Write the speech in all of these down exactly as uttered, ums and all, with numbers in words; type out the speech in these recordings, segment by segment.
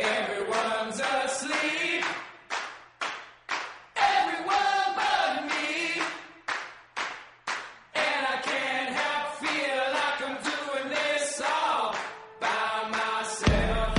Everyone's asleep. Everyone but me. And I can't help feel like I'm doing this all by myself.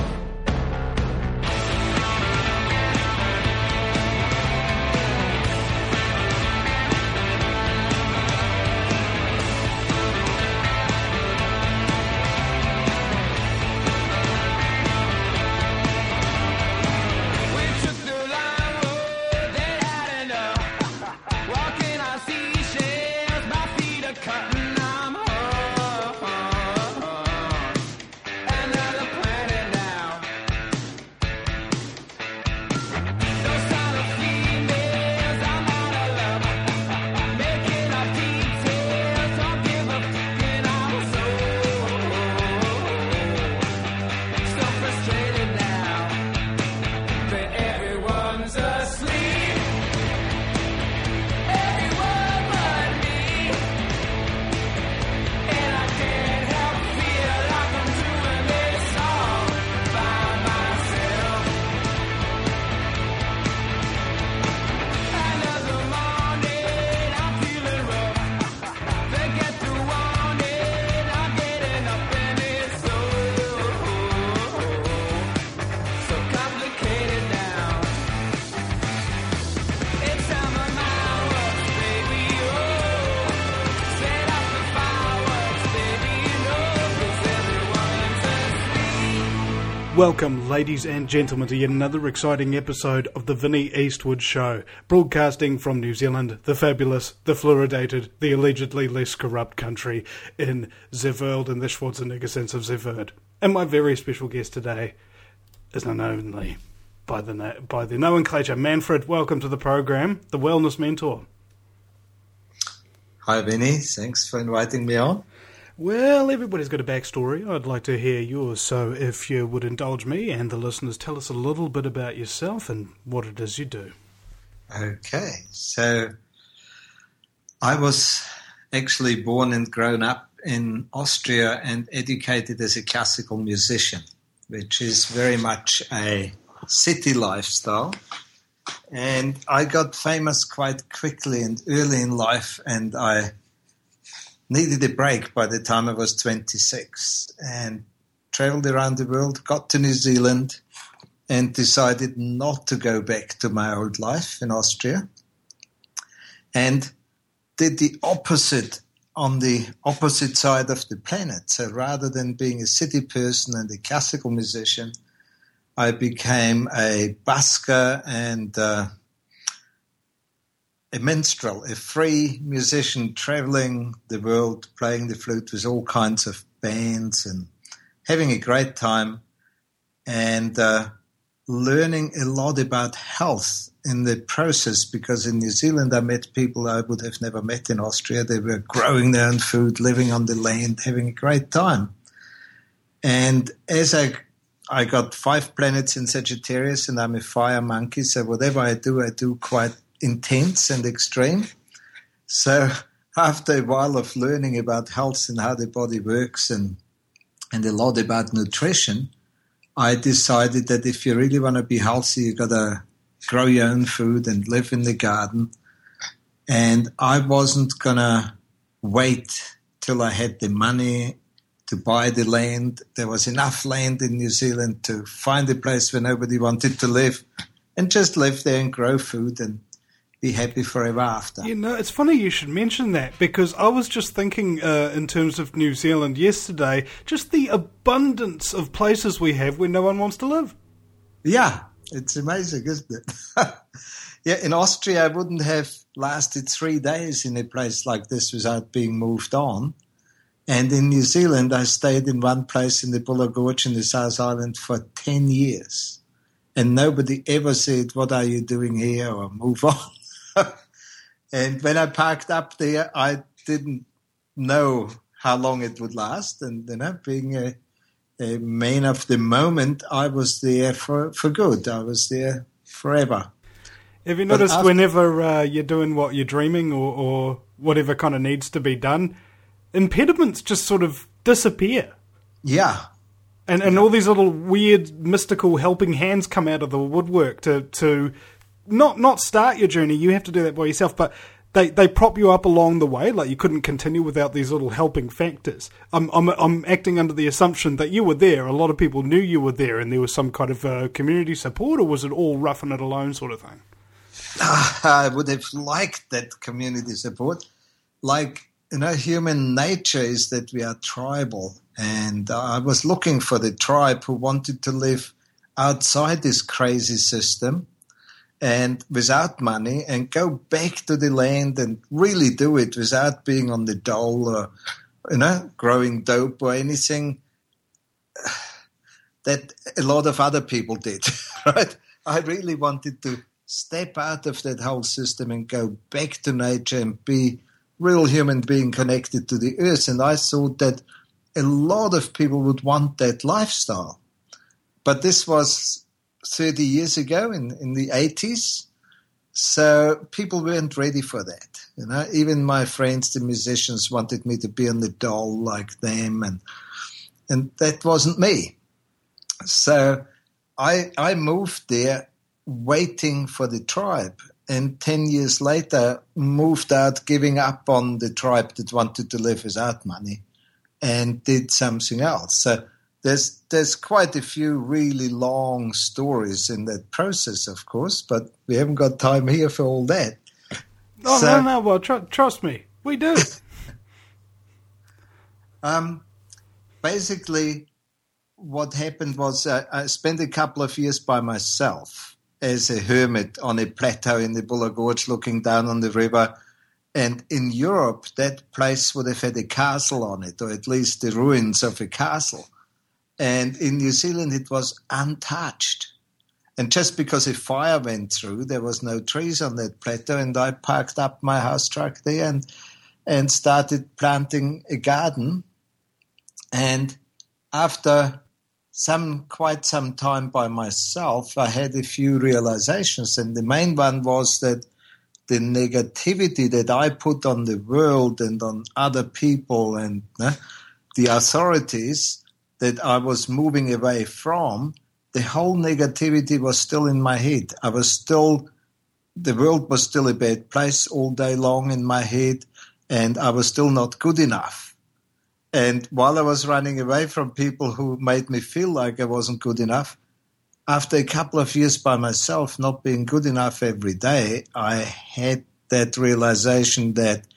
Welcome, ladies and gentlemen, to yet another exciting episode of the Vinnie Eastwood Show, broadcasting from New Zealand, the fabulous, the fluoridated, the allegedly less corrupt country in the world in the Schwarzenegger sense of the word. And my very special guest today is none only by the na- by the nomenclature Manfred. Welcome to the program, the Wellness Mentor. Hi, Vinnie. Thanks for inviting me on. Well, everybody's got a backstory. I'd like to hear yours, so if you would indulge me and the listeners, tell us a little bit about yourself and what it is you do. Okay, so I was actually born and grown up in Austria and educated as a classical musician, which is very much a city lifestyle. And I got famous quite quickly and early in life, and I needed a break by the time I was twenty-six and traveled around the world, got to New Zealand and decided not to go back to my old life in Austria and did the opposite on the opposite side of the planet. So rather than being a city person and a classical musician, I became a busker and uh, a minstrel, a free musician traveling the world, playing the flute with all kinds of bands and having a great time and uh, learning a lot about health in the process, because in New Zealand I met people I would have never met in Austria. They were growing their own food, living on the land, having a great time. And as I I got five planets in Sagittarius and I'm a fire monkey, so whatever I do, I do quite intense and extreme. So after a while of learning about health and how the body works and and a lot about nutrition, I decided that if you really want to be healthy, you got to grow your own food and live in the garden. And I wasn't going to wait till I had the money to buy the land. There was enough land in New Zealand to find a place where nobody wanted to live and just live there and grow food and be happy forever after. You know, it's funny you should mention that, because I was just thinking uh, in terms of New Zealand yesterday, just the abundance of places we have where no one wants to live. Yeah, it's amazing, isn't it? Yeah, in Austria I wouldn't have lasted three days in a place like this without being moved on. And in New Zealand I stayed in one place in the Buller Gorge in the South Island for ten years. And nobody ever said, "What are you doing here?" or "Move on." And when I parked up there, I didn't know how long it would last. And, you know, being a, a man of the moment, I was there for, for good. I was there forever. Have you noticed after, whenever uh, you're doing what you're dreaming or, or whatever kind of needs to be done, impediments just sort of disappear? Yeah. And and all these little weird mystical helping hands come out of the woodwork to to not not start your journey. You have to do that by yourself, but they, they prop you up along the way. Like you couldn't continue without these little helping factors. I'm I'm I'm acting under the assumption that you were there. A lot of people knew you were there, and there was some kind of uh, community support, or was it all roughing it alone sort of thing? I would have liked that community support. Like, you know, human nature is that we are tribal. And I was looking for the tribe who wanted to live outside this crazy system and without money and go back to the land and really do it without being on the dole or, you know, growing dope or anything that a lot of other people did, right? I really wanted to step out of that whole system and go back to nature and be real human being connected to the earth. And I thought that a lot of people would want that lifestyle. But this was thirty years ago in, in the eighties. So people weren't ready for that. You know, even my friends, the musicians, wanted me to be on the dole like them. And, and that wasn't me. So I, I moved there waiting for the tribe. And ten years later, moved out, giving up on the tribe that wanted to live without money, and did something else. So there's there's quite a few really long stories in that process, of course, but we haven't got time here for all that. Oh, so, no, no, well, tr- trust me, we do. um, basically, what happened was uh, I spent a couple of years by myself as a hermit on a plateau in the Buller Gorge looking down on the river. And in Europe, that place would have had a castle on it, or at least the ruins of a castle. And in New Zealand, it was untouched. And just because a fire went through, there was no trees on that plateau, and I parked up my house truck there and, and started planting a garden. And after some quite some time by myself, I had a few realizations. And the main one was that the negativity that I put on the world and on other people and uh, the authorities that I was moving away from, the whole negativity was still in my head. I was still, the world was still a bad place all day long in my head, and I was still not good enough. And while I was running away from people who made me feel like I wasn't good enough, after a couple of years by myself, not being good enough every day, I had that realization that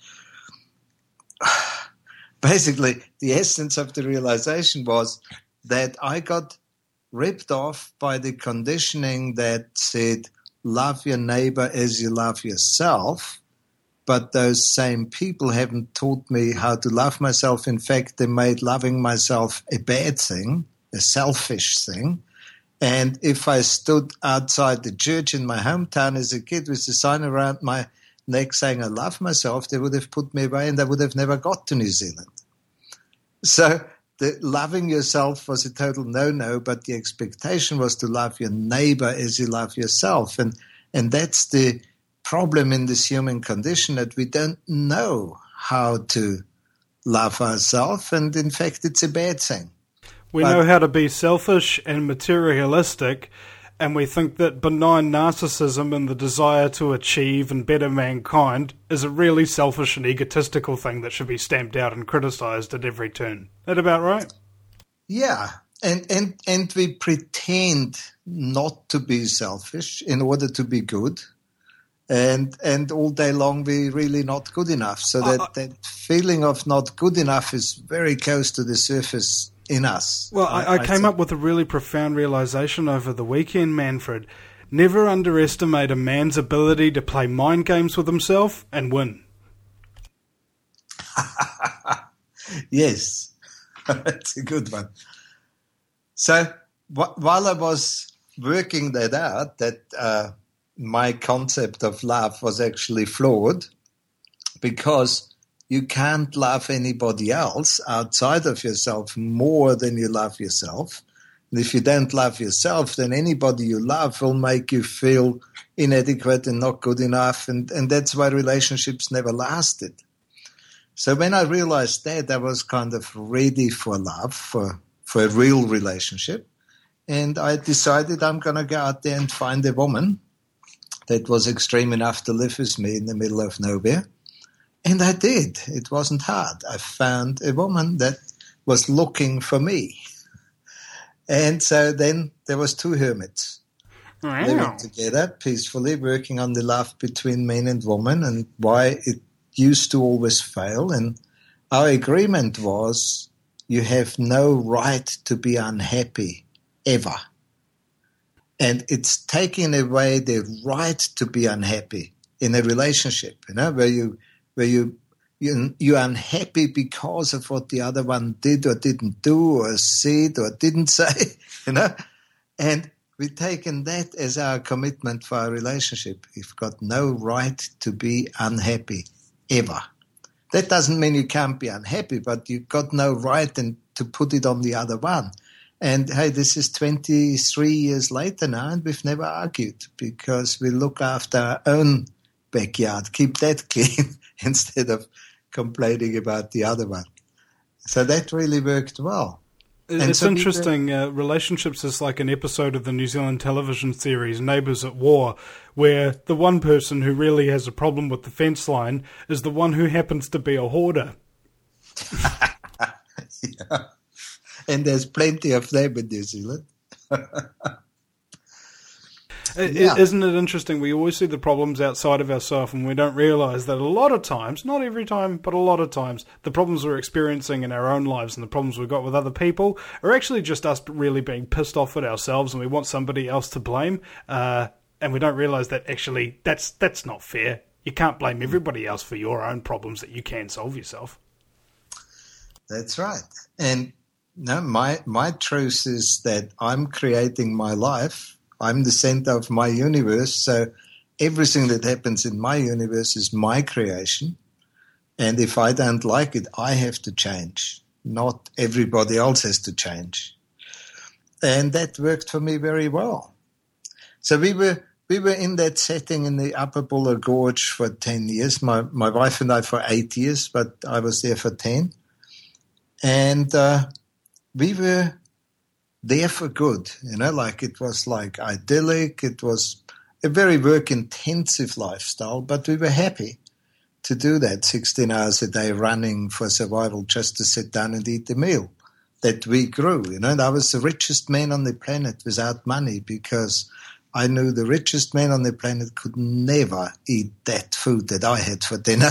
basically the essence of the realization was that I got ripped off by the conditioning that said, love your neighbor as you love yourself. But those same people haven't taught me how to love myself. In fact, they made loving myself a bad thing, a selfish thing. And if I stood outside the church in my hometown as a kid with a sign around my neck saying I love myself, they would have put me away and I would have never got to New Zealand. So the loving yourself was a total no-no, but the expectation was to love your neighbor as you love yourself. And, and that's the problem in this human condition, that we don't know how to love ourselves, and in fact it's a bad thing. We but, know how to be selfish and materialistic, and we think that benign narcissism and the desire to achieve and better mankind is a really selfish and egotistical thing that should be stamped out and criticised at every turn. That about right? Yeah, and, and, and we pretend not to be selfish in order to be good. And and all day long we're really not good enough. So that, uh, that feeling of not good enough is very close to the surface in us. Well, I, I, I came think. up with a really profound realization over the weekend, Manfred. Never underestimate a man's ability to play mind games with himself and win. Yes, that's a good one. So wh- while I was working that out, that... Uh, my concept of love was actually flawed, because you can't love anybody else outside of yourself more than you love yourself. And if you don't love yourself, then anybody you love will make you feel inadequate and not good enough. And, and that's why relationships never lasted. So when I realized that, I was kind of ready for love, for, for a real relationship. And I decided I'm going to go out there and find a woman that was extreme enough to live with me in the middle of nowhere. And I did. It wasn't hard. I found a woman that was looking for me. And so then there was two hermits Wow. living together peacefully, working on the love between man and woman and why it used to always fail. And our agreement was you have no right to be unhappy ever. And it's taking away the right to be unhappy in a relationship, you know, where you where you you you're unhappy because of what the other one did or didn't do or said or didn't say, you know. And we've taken that as our commitment for our relationship. You've got no right to be unhappy ever. That doesn't mean you can't be unhappy, but you've got no right and to put it on the other one. And, hey, this is twenty-three years later now, and we've never argued because we look after our own backyard, keep that clean instead of complaining about the other one. So that really worked well. And it's so we interesting. Uh, relationships is like an episode of the New Zealand television series Neighbours at War, where the one person who really has a problem with the fence line is the one who happens to be a hoarder. Yeah. And there's plenty of them in New Zealand. Yeah. Isn't it interesting? We always see the problems outside of ourselves and we don't realise that a lot of times, not every time, but a lot of times, the problems we're experiencing in our own lives and the problems we've got with other people are actually just us really being pissed off at ourselves and we want somebody else to blame. Uh, and we don't realise that actually that's that's not fair. You can't blame everybody else for your own problems that you can solve yourself. That's right. And no, my my truth is that I'm creating my life. I'm the center of my universe. So everything that happens in my universe is my creation. And if I don't like it, I have to change. Not everybody else has to change. And that worked for me very well. So we were we were in that setting in the Upper Buller Gorge for ten years. My my wife and I for eight years, but I was there for ten. And uh, we were there for good, you know, like it was like idyllic. It was a very work-intensive lifestyle, but we were happy to do that, sixteen hours a day running for survival just to sit down and eat a meal that we grew, you know. And I was the richest man on the planet without money because I knew the richest man on the planet could never eat that food that I had for dinner.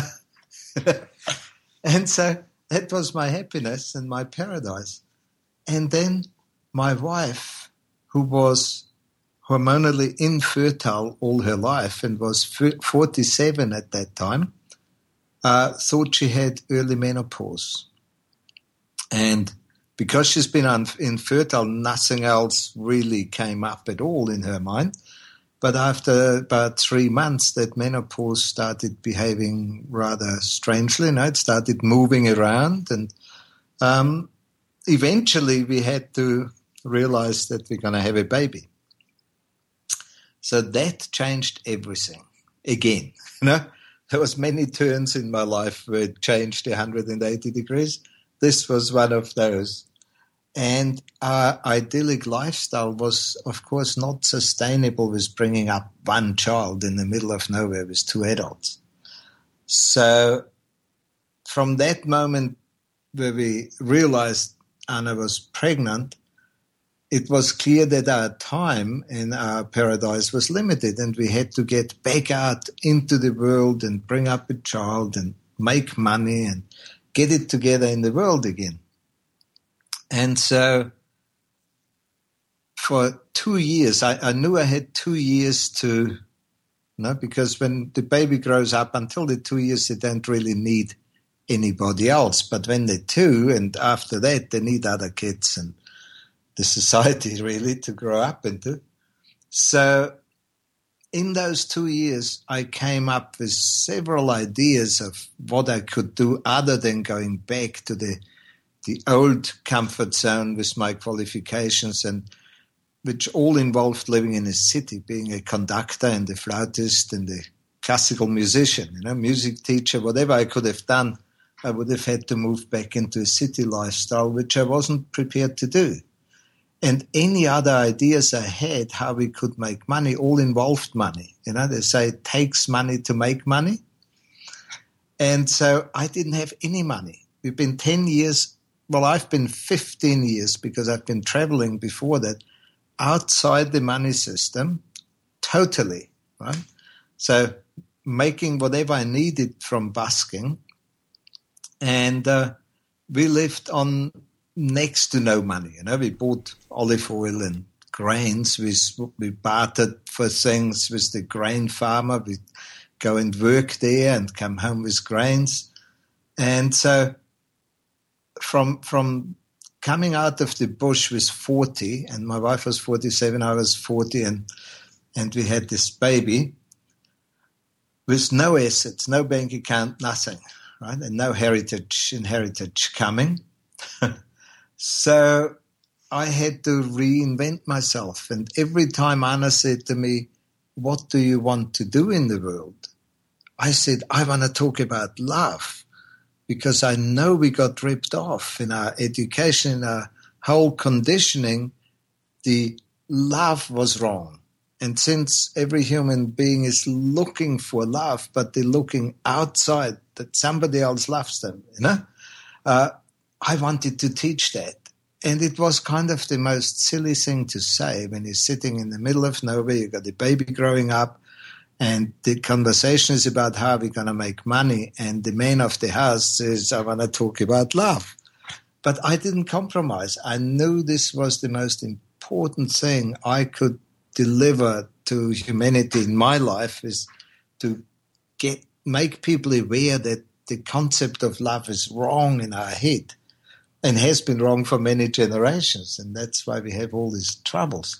And so that was my happiness and my paradise. And then my wife, who was hormonally infertile all her life and was forty-seven at that time, uh, thought she had early menopause. And because she's been un- infertile, nothing else really came up at all in her mind. But after about three months, that menopause started behaving rather strangely. You know, it started moving around. And um, eventually we had to realize that we're going to have a baby. So that changed everything again. You know, there was many turns in my life where it changed one hundred eighty degrees. This was one of those. And our idyllic lifestyle was, of course, not sustainable with bringing up one child in the middle of nowhere with two adults. So from that moment where we realized Anna was pregnant, it was clear that our time in our paradise was limited and we had to get back out into the world and bring up a child and make money and get it together in the world again. And so for two years, I, I knew I had two years to, you know, because when the baby grows up, until the two years, they don't really need anybody else. But when they're two and after that, they need other kids and the society really to grow up into. So in those two years, I came up with several ideas of what I could do other than going back to the the old comfort zone with my qualifications, and which all involved living in a city, being a conductor and a flautist and a classical musician, you know, music teacher, whatever I could have done I would have had to move back into a city lifestyle, which I wasn't prepared to do. And any other ideas I had how we could make money all involved money. You know, they say it takes money to make money. And so I didn't have any money. We've been ten years, well, I've been fifteen years because I've been traveling before that, outside the money system, totally, right? So making whatever I needed from busking. And uh, we lived on next to no money. You know, we bought olive oil and grains. We, we bartered for things with the grain farmer. We'd go and work there and come home with grains. And so from from coming out of the bush was forty, and my wife was forty-seven, I was forty, and and we had this baby with no assets, no bank account, nothing, right? And no heritage, inheritance coming. So I had to reinvent myself. And every time Anna said to me, what do you want to do in the world? I said, I want to talk about love, because I know we got ripped off in our education, in our whole conditioning. The love was wrong. And since every human being is looking for love, but they're looking outside that somebody else loves them, you know, uh, I wanted to teach that. And it was kind of the most silly thing to say when you're sitting in the middle of nowhere, you've got a baby growing up, and the conversation is about how we're going to make money. And the man of the house says, I want to talk about love. But I didn't compromise. I knew this was the most important thing I could deliver to humanity in my life, is to get make people aware that the concept of love is wrong in our head and has been wrong for many generations. And that's why we have all these troubles.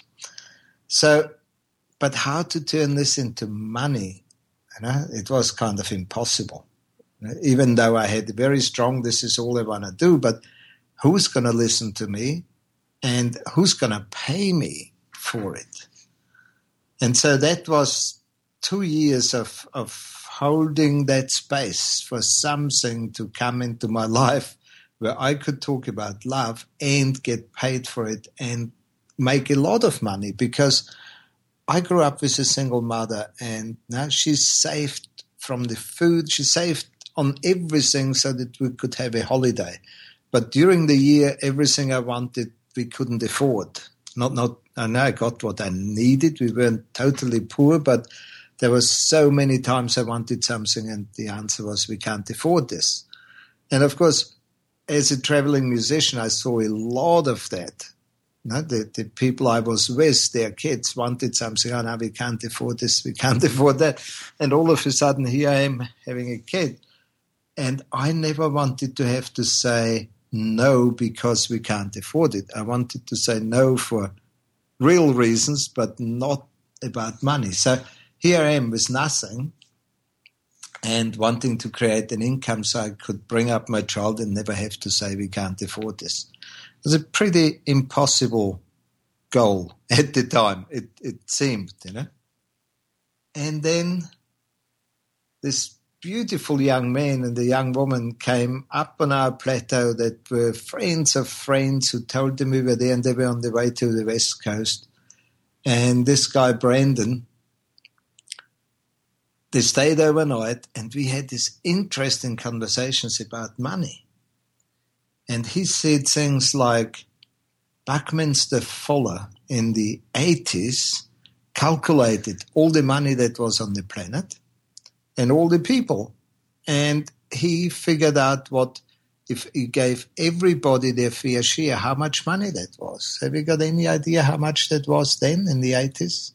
So, but how to turn this into money, you know, it was kind of impossible. Even though I had very strong, this is all I want to do, but who's going to listen to me and who's going to pay me for it? And so that was two years of, of holding that space for something to come into my life where I could talk about love and get paid for it and make a lot of money, because I grew up with a single mother, and now she's saved from the food. She saved on everything so that we could have a holiday. But during the year, everything I wanted, we couldn't afford. Not, not, I know I got what I needed. We weren't totally poor, but there was so many times I wanted something, and the answer was, we can't afford this. And of course, as a traveling musician, I saw a lot of that. You know, the, the people I was with, their kids wanted something. Oh, no, we can't afford this, we can't afford that. And all of a sudden, here I am having a kid. And I never wanted to have to say no because we can't afford it. I wanted to say no for real reasons, but not about money. So here I am with nothing and wanting to create an income so I could bring up my child and never have to say we can't afford this. It was a pretty impossible goal at the time, it, it seemed, you know. And then this beautiful young man and the young woman came up on our plateau that were friends of friends who told them we were there, and they were on the way to the West Coast. And this guy, Brandon, they stayed overnight, and we had these interesting conversations about money. And he said things like, Buckminster Fuller in the eighties calculated all the money that was on the planet and all the people. And he figured out what, if he gave everybody their fair share, how much money that was. Have you got any idea how much that was then in the eighties?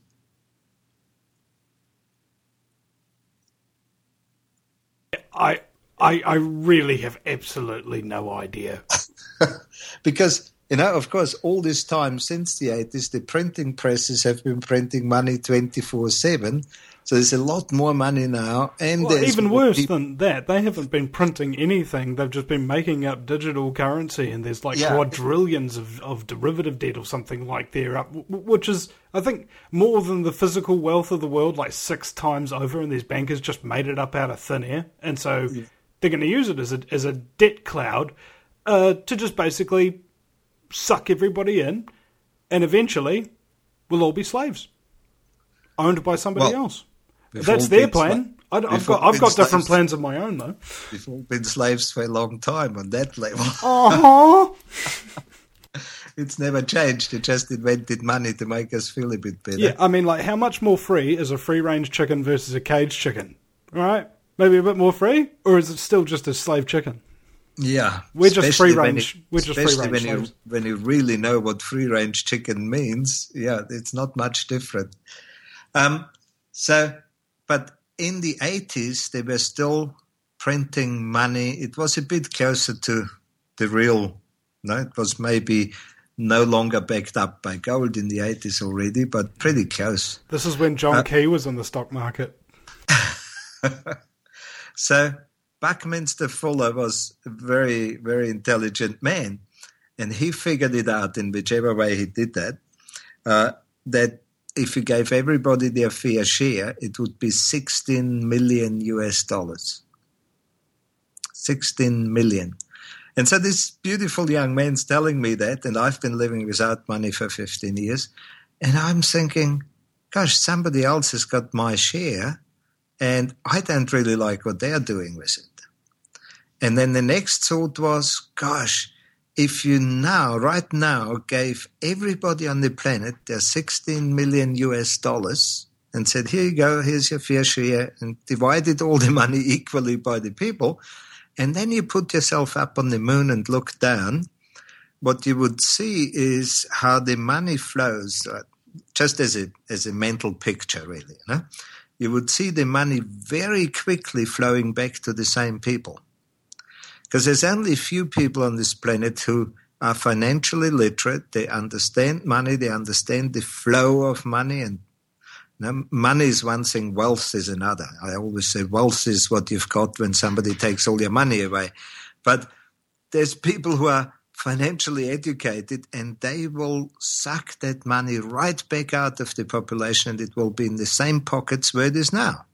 I, I, I really have absolutely no idea. Because, you know, of course, all this time since the eighties, the printing presses have been printing money twenty-four seven. So there's a lot more money now. And well, there's even worse people- than that, they haven't been printing anything. They've just been making up digital currency, and there's like Yeah. quadrillions of, of derivative debt or something like there, up, which is, I think, more than the physical wealth of the world, like six times over, and these bankers just made it up out of thin air. And so They're going to use it as a as a debt cloud uh, to just basically suck everybody in, and eventually we'll all be slaves, owned by somebody Well, else. we've That's all their been plan. I, we've I've got all I've been got different slaves. plans of my own though. We've all been slaves for a long time on that level. Uh-huh. It's never changed. It just invented money to make us feel a bit better. Yeah, I mean, like, how much more free is a free-range chicken versus a caged chicken? All right? Maybe a bit more free? Or is it still just a slave chicken? Yeah, We're just especially free when range. you- We're just free especially range when you slaves. when you really know what free range chicken means. Yeah, it's not much different. Um, so, but in the eighties, they were still printing money. It was a bit closer to the real. No, it was maybe no longer backed up by gold in the eighties already, but pretty close. This is when John Uh, Key was in the stock market. So Buckminster Fuller was a very, very intelligent man, and he figured it out in whichever way he did that, uh, that if he gave everybody their fair share, it would be sixteen million U S dollars. sixteen million. And so this beautiful young man's telling me that, and I've been living without money for fifteen years, and I'm thinking, gosh, somebody else has got my share, and I don't really like what they're doing with it. And then the next thought was, gosh, if you now, right now, gave everybody on the planet their sixteen million U S dollars and said, here you go, here's your fair share, and divided all the money equally by the people, and then you put yourself up on the moon and look down, what you would see is how the money flows, uh, just as a, as a mental picture, really. You know? You would see the money very quickly flowing back to the same people. Because there's only a few people on this planet who are financially literate. They understand money. They understand the flow of money. And you know, money is one thing, wealth is another. I always say wealth is what you've got when somebody takes all your money away. But there's people who are financially educated, and they will suck that money right back out of the population, and it will be in the same pockets where it is now.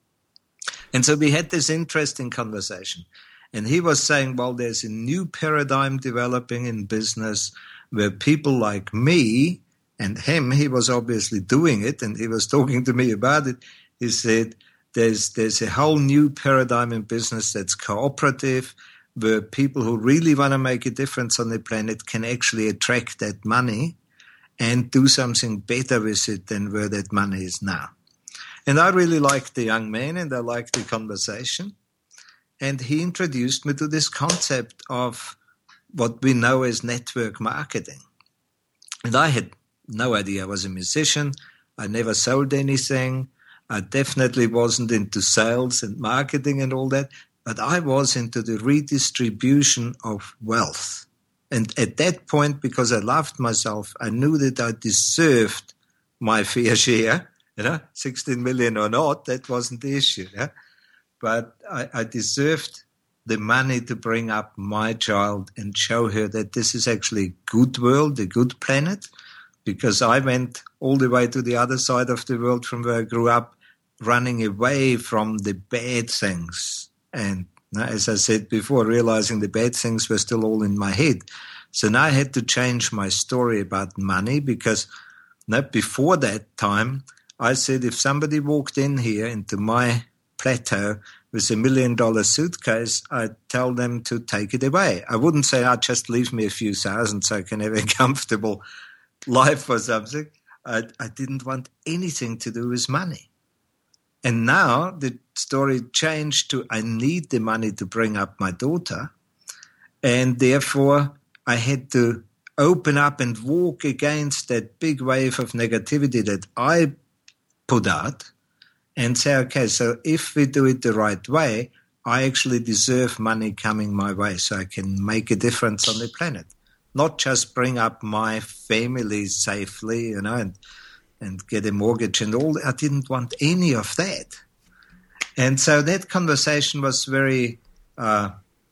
And so we had this interesting conversation. And he was saying, well, there's a new paradigm developing in business where people like me and him, he was obviously doing it, and he was talking to me about it. He said, there's there's a whole new paradigm in business that's cooperative, where people who really want to make a difference on the planet can actually attract that money and do something better with it than where that money is now. And I really liked the young man, and I liked the conversation. And he introduced me to this concept of what we know as network marketing. And I had no idea I was a musician. I never sold anything. I definitely wasn't into sales and marketing and all that. But I was into the redistribution of wealth. And at that point, because I loved myself, I knew that I deserved my fair share. You know, sixteen million or not, that wasn't the issue. Yeah? But I, I deserved the money to bring up my child and show her that this is actually a good world, a good planet, because I went all the way to the other side of the world from where I grew up, running away from the bad things. And as I said before, realizing the bad things were still all in my head. So now I had to change my story about money, because now before that time, I said if somebody walked in here into my plateau with a million dollar suitcase, I'd tell them to take it away. I wouldn't say, oh, just leave me a few thousand so I can have a comfortable life or something. I, I didn't want anything to do with money. And now the story changed to I need the money to bring up my daughter. And therefore I had to open up and walk against that big wave of negativity that I put out and say, okay, so if we do it the right way, I actually deserve money coming my way so I can make a difference on the planet. Not just bring up my family safely, you know, and and get a mortgage and all. I didn't want any of that. And so that conversation was very uh,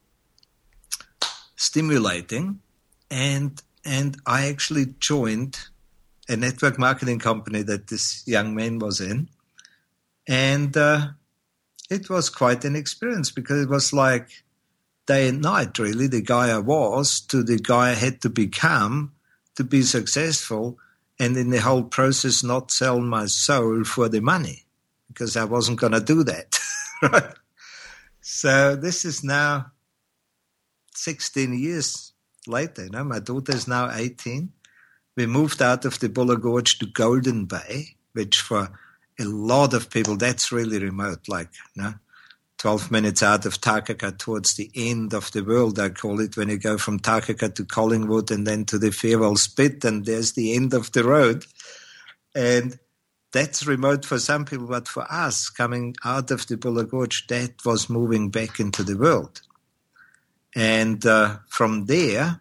stimulating. And and I actually joined a network marketing company that this young man was in. And uh, it was quite an experience because it was like day and night, really, the guy I was to the guy I had to become to be successful, and in the whole process not sell my soul for the money because I wasn't going to do that. Right? So this is now sixteen years later. You know, my daughter is now eighteen. We moved out of the Buller Gorge to Golden Bay, which for a lot of people, that's really remote, like, you know, twelve minutes out of Takaka towards the end of the world, I call it, when you go from Takaka to Collingwood and then to the Farewell Spit, and there's the end of the road. And that's remote for some people, but for us, coming out of the Buller Gorge, that was moving back into the world. And uh, from there,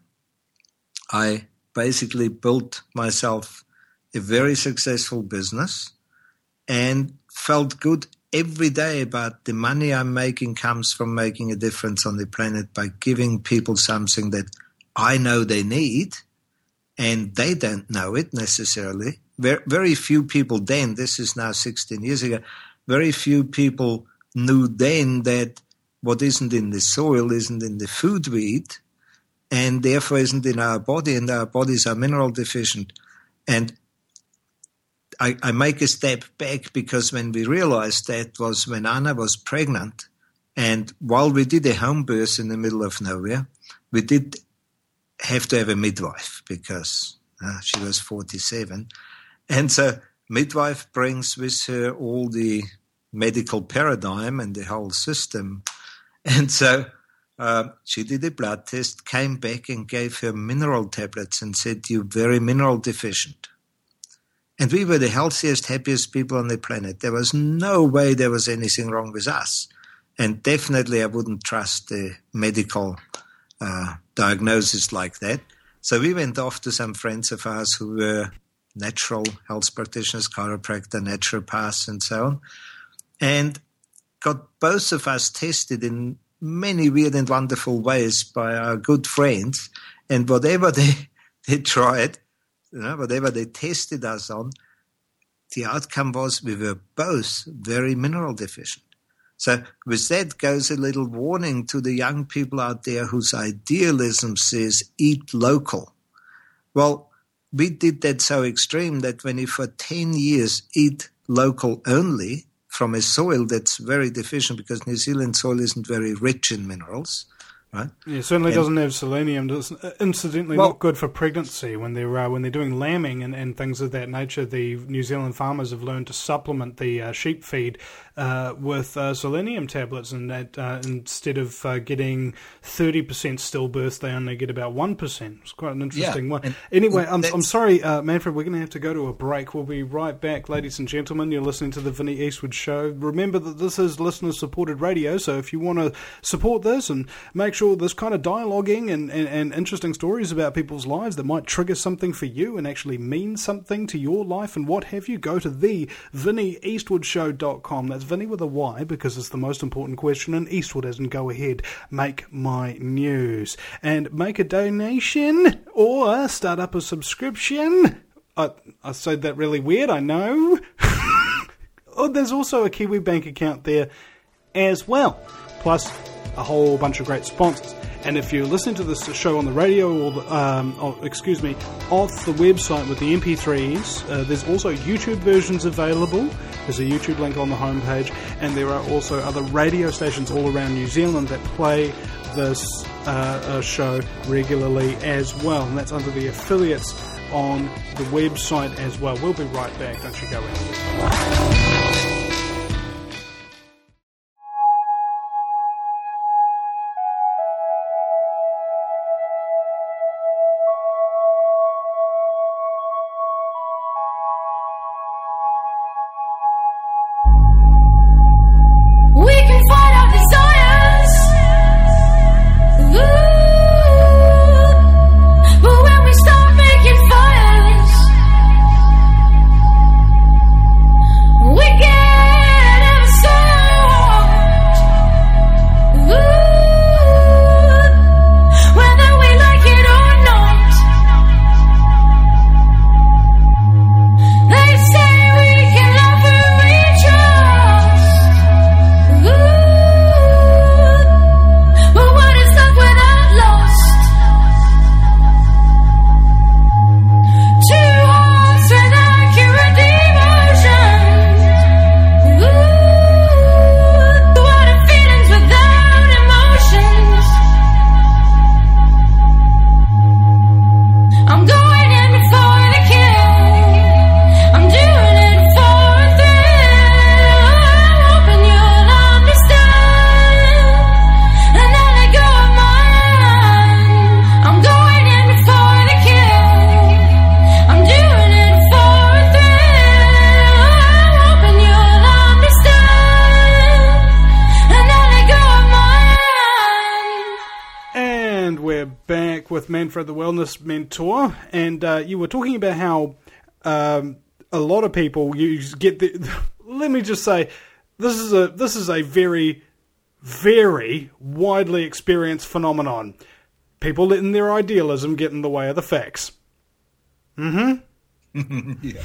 I basically built myself a very successful business and felt good every day about the money I'm making comes from making a difference on the planet by giving people something that I know they need and they don't know it necessarily. Very, very few people then, this is now sixteen years ago, very few people knew then that what isn't in the soil isn't in the food we eat, and therefore isn't in our body, and our bodies are mineral deficient. And I, I make a step back because when we realized that was when Anna was pregnant, and while we did a home birth in the middle of nowhere, we did have to have a midwife because uh, she was forty-seven. And so midwife brings with her all the medical paradigm and the whole system. And so Uh, she did a blood test, came back and gave her mineral tablets and said, "You're very mineral deficient." And we were the healthiest, happiest people on the planet. There was no way there was anything wrong with us. And definitely I wouldn't trust the medical uh, diagnosis like that. So we went off to some friends of ours who were natural health practitioners, chiropractor, naturopaths, and so on, and got both of us tested in many weird and wonderful ways by our good friends, and whatever they, they tried, you know, whatever they tested us on, the outcome was we were both very mineral deficient. So with that goes a little warning to the young people out there whose idealism says eat local. Well, we did that so extreme that when you for ten years eat local only, from a soil that's very deficient because New Zealand soil isn't very rich in minerals, right? Yeah, certainly and, doesn't have selenium. It's incidentally well, not good for pregnancy when they're uh, when they're doing lambing and, and things of that nature. The New Zealand farmers have learned to supplement the uh, sheep feed uh, with uh, selenium tablets, and that uh, instead of uh, getting thirty percent stillbirths, they only get about one percent. It's quite an interesting yeah, one. Anyway, I'm, that's... I'm sorry, uh, Manfred, we're going to have to go to a break. We'll be right back, ladies and gentlemen. You're listening to the Vinnie Eastwood Show. Remember that this is listener-supported radio, so if you want to support this and make sure this kind of dialoguing and, and, and interesting stories about people's lives that might trigger something for you and actually mean something to your life and what have you, go to the vinnie eastwood show dot com. That's Vinnie with a Y because it's the most important question, and Eastwood as in go ahead, make my news. And make a donation or start up a subscription. I, I said that really weird, I know. Oh, there's also a Kiwi Bank account there as well, plus a whole bunch of great sponsors. And if you're listening to this show on the radio or, the, um, or excuse me, off the website with the M P threes, uh, there's also YouTube versions available. There's a YouTube link on the homepage, and there are also other radio stations all around New Zealand that play this uh, uh, show regularly as well, and that's under the affiliates on the website as well. We'll be right back. Don't you go anywhere. We can with Manfred the Wellness Mentor, and uh, you were talking about how um, a lot of people use get the. Let me just say, this is a this is a very, very widely experienced phenomenon. People letting their idealism get in the way of the facts. Mm-hmm. Yeah.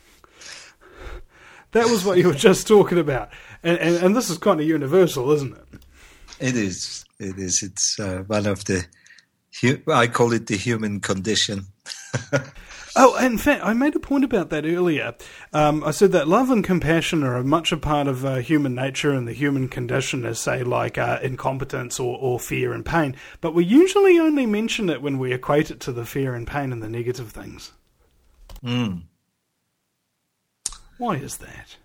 That was what you were just talking about. And, and, and this is kind of universal, isn't it? It is. It is. It's uh, one of the, hu- I call it the human condition. Oh, in fact, I made a point about that earlier. Um, I said that love and compassion are much a part of uh, human nature and the human condition as, say, like uh, incompetence or, or fear and pain. But we usually only mention it when we equate it to the fear and pain and the negative things. Mm. Why is that?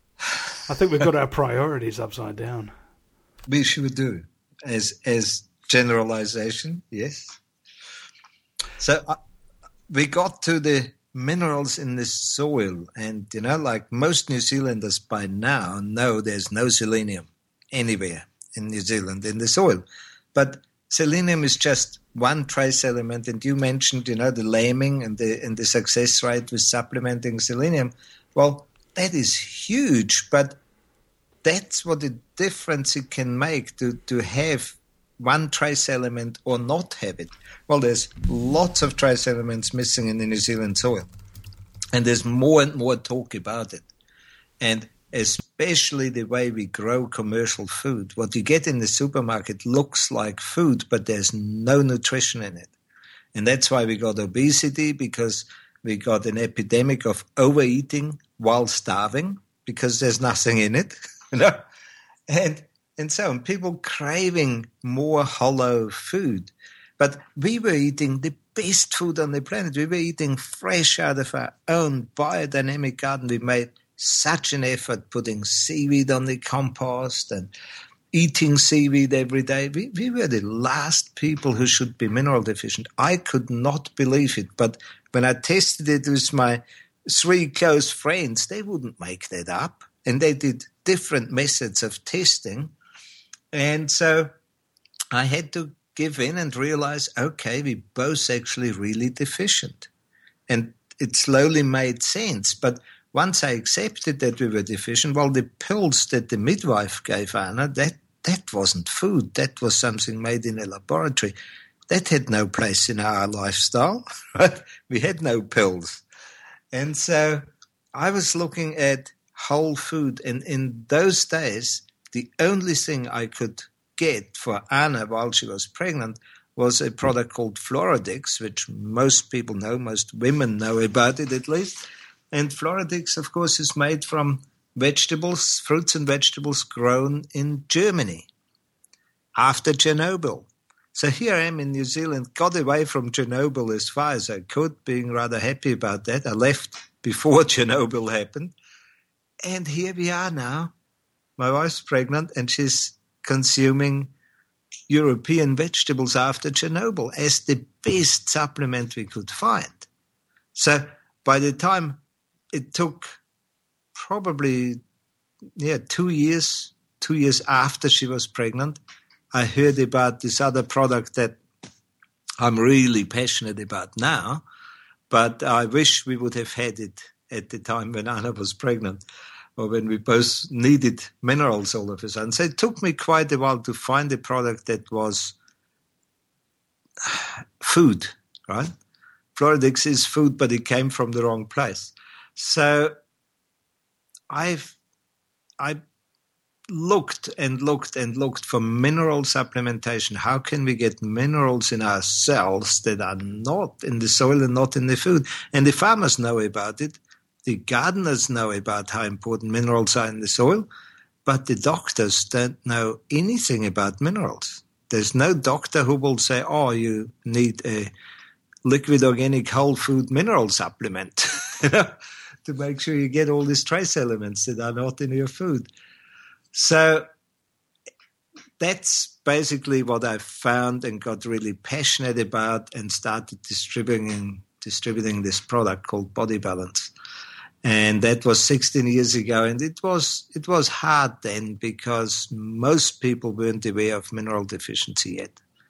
I think we've got our priorities upside down. We should do. As, as generalization, yes. So... Uh, We got to the minerals in the soil, and, you know, like most New Zealanders by now know there's no selenium anywhere in New Zealand in the soil. But selenium is just one trace element, and you mentioned, you know, the lambing and the, and the success rate with supplementing selenium. Well, that is huge, but that's what the difference it can make to, to have one trace element or not have it. Well, there's lots of trace elements missing in the New Zealand soil. And there's more and more talk about it. And especially the way we grow commercial food. What you get in the supermarket looks like food, but there's no nutrition in it. And that's why we got obesity, because we got an epidemic of overeating while starving, because there's nothing in it. You know? And And so on, people craving more hollow food. But we were eating the best food on the planet. We were eating fresh out of our own biodynamic garden. We made such an effort putting seaweed on the compost and eating seaweed every day. We, we were the last people who should be mineral deficient. I could not believe it. But when I tested it with my three close friends, they wouldn't make that up. And they did different methods of testing. And so I had to give in and realize, okay, we both actually really deficient. And it slowly made sense. But once I accepted that we were deficient, well, the pills that the midwife gave Anna, that, that wasn't food. That was something made in a laboratory. That had no place in our lifestyle. Right? We had no pills. And so I was looking at whole food. And in those days, the only thing I could get for Anna while she was pregnant was a product called Floradix, which most people know, most women know about it at least. And Floradix, of course, is made from vegetables, fruits and vegetables grown in Germany after Chernobyl. So here I am in New Zealand, got away from Chernobyl as far as I could, being rather happy about that. I left before Chernobyl happened. And here we are now. My wife's pregnant, and she's consuming European vegetables after Chernobyl as the best supplement we could find. So by the time it took probably yeah two years, two years after she was pregnant, I heard about this other product that I'm really passionate about now, but I wish we would have had it at the time when Anna was pregnant, or when we both needed minerals all of a sudden. So it took me quite a while to find a product that was food, right? Floradix is food, but it came from the wrong place. So I've I looked and looked and looked for mineral supplementation. How can we get minerals in our cells that are not in the soil and not in the food? And the farmers know about it. The gardeners know about how important minerals are in the soil, but the doctors don't know anything about minerals. There's no doctor who will say, oh, you need a liquid organic whole food mineral supplement you know, to make sure you get all these trace elements that are not in your food. So that's basically what I found and got really passionate about and started distributing distributing this product called Body Balance. And that was sixteen years ago, and it was it was hard then because most people weren't aware of mineral deficiency yet.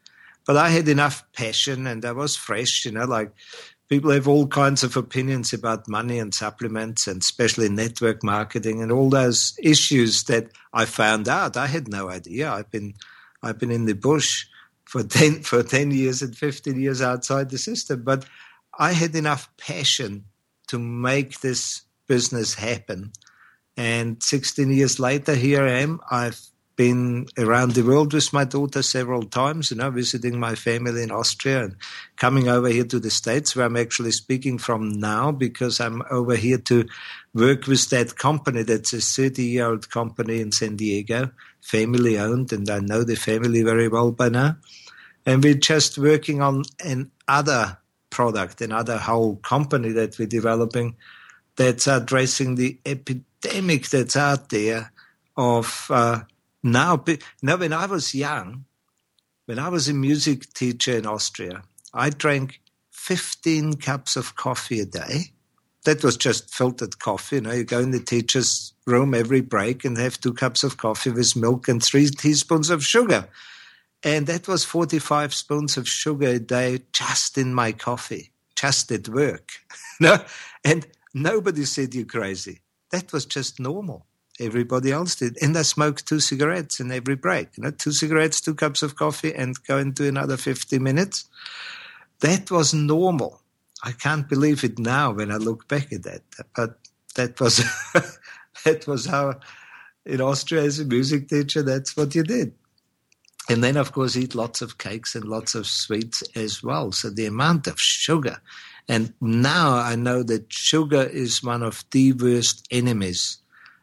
but I had enough passion and I was fresh, you know, like people have all kinds of opinions about money and supplements and especially network marketing and all those issues that I found out. I had no idea. I've been, I've been in the bush for ten, for ten years and fifteen years outside the system, but I had enough passion to make this business happen. And sixteen years later, here I am. I've been around the world with my daughter several times, you know, visiting my family in Austria and coming over here to the States where I'm actually speaking from now because I'm over here to work with that company. That's a thirty-year-old company in San Diego, family-owned, and I know the family very well by now. And we're just working on another product, another whole company that we're developing that's addressing the epidemic that's out there of uh, now. Now, when I was young, when I was a music teacher in Austria, I drank fifteen cups of coffee a day. That was just filtered coffee. You know, you go in the teacher's room every break and have two cups of coffee with milk and three teaspoons of sugar. And that was forty-five spoons of sugar a day just in my coffee, just at work. No, and nobody said you're crazy. That was just normal. Everybody else did. And I smoked two cigarettes in every break. You know, two cigarettes, two cups of coffee, and go into another fifty minutes. That was normal. I can't believe it now when I look back at that. But that was that was how in Austria as a music teacher, that's what you did. And then, of course, eat lots of cakes and lots of sweets as well. So the amount of sugar. And now I know that sugar is one of the worst enemies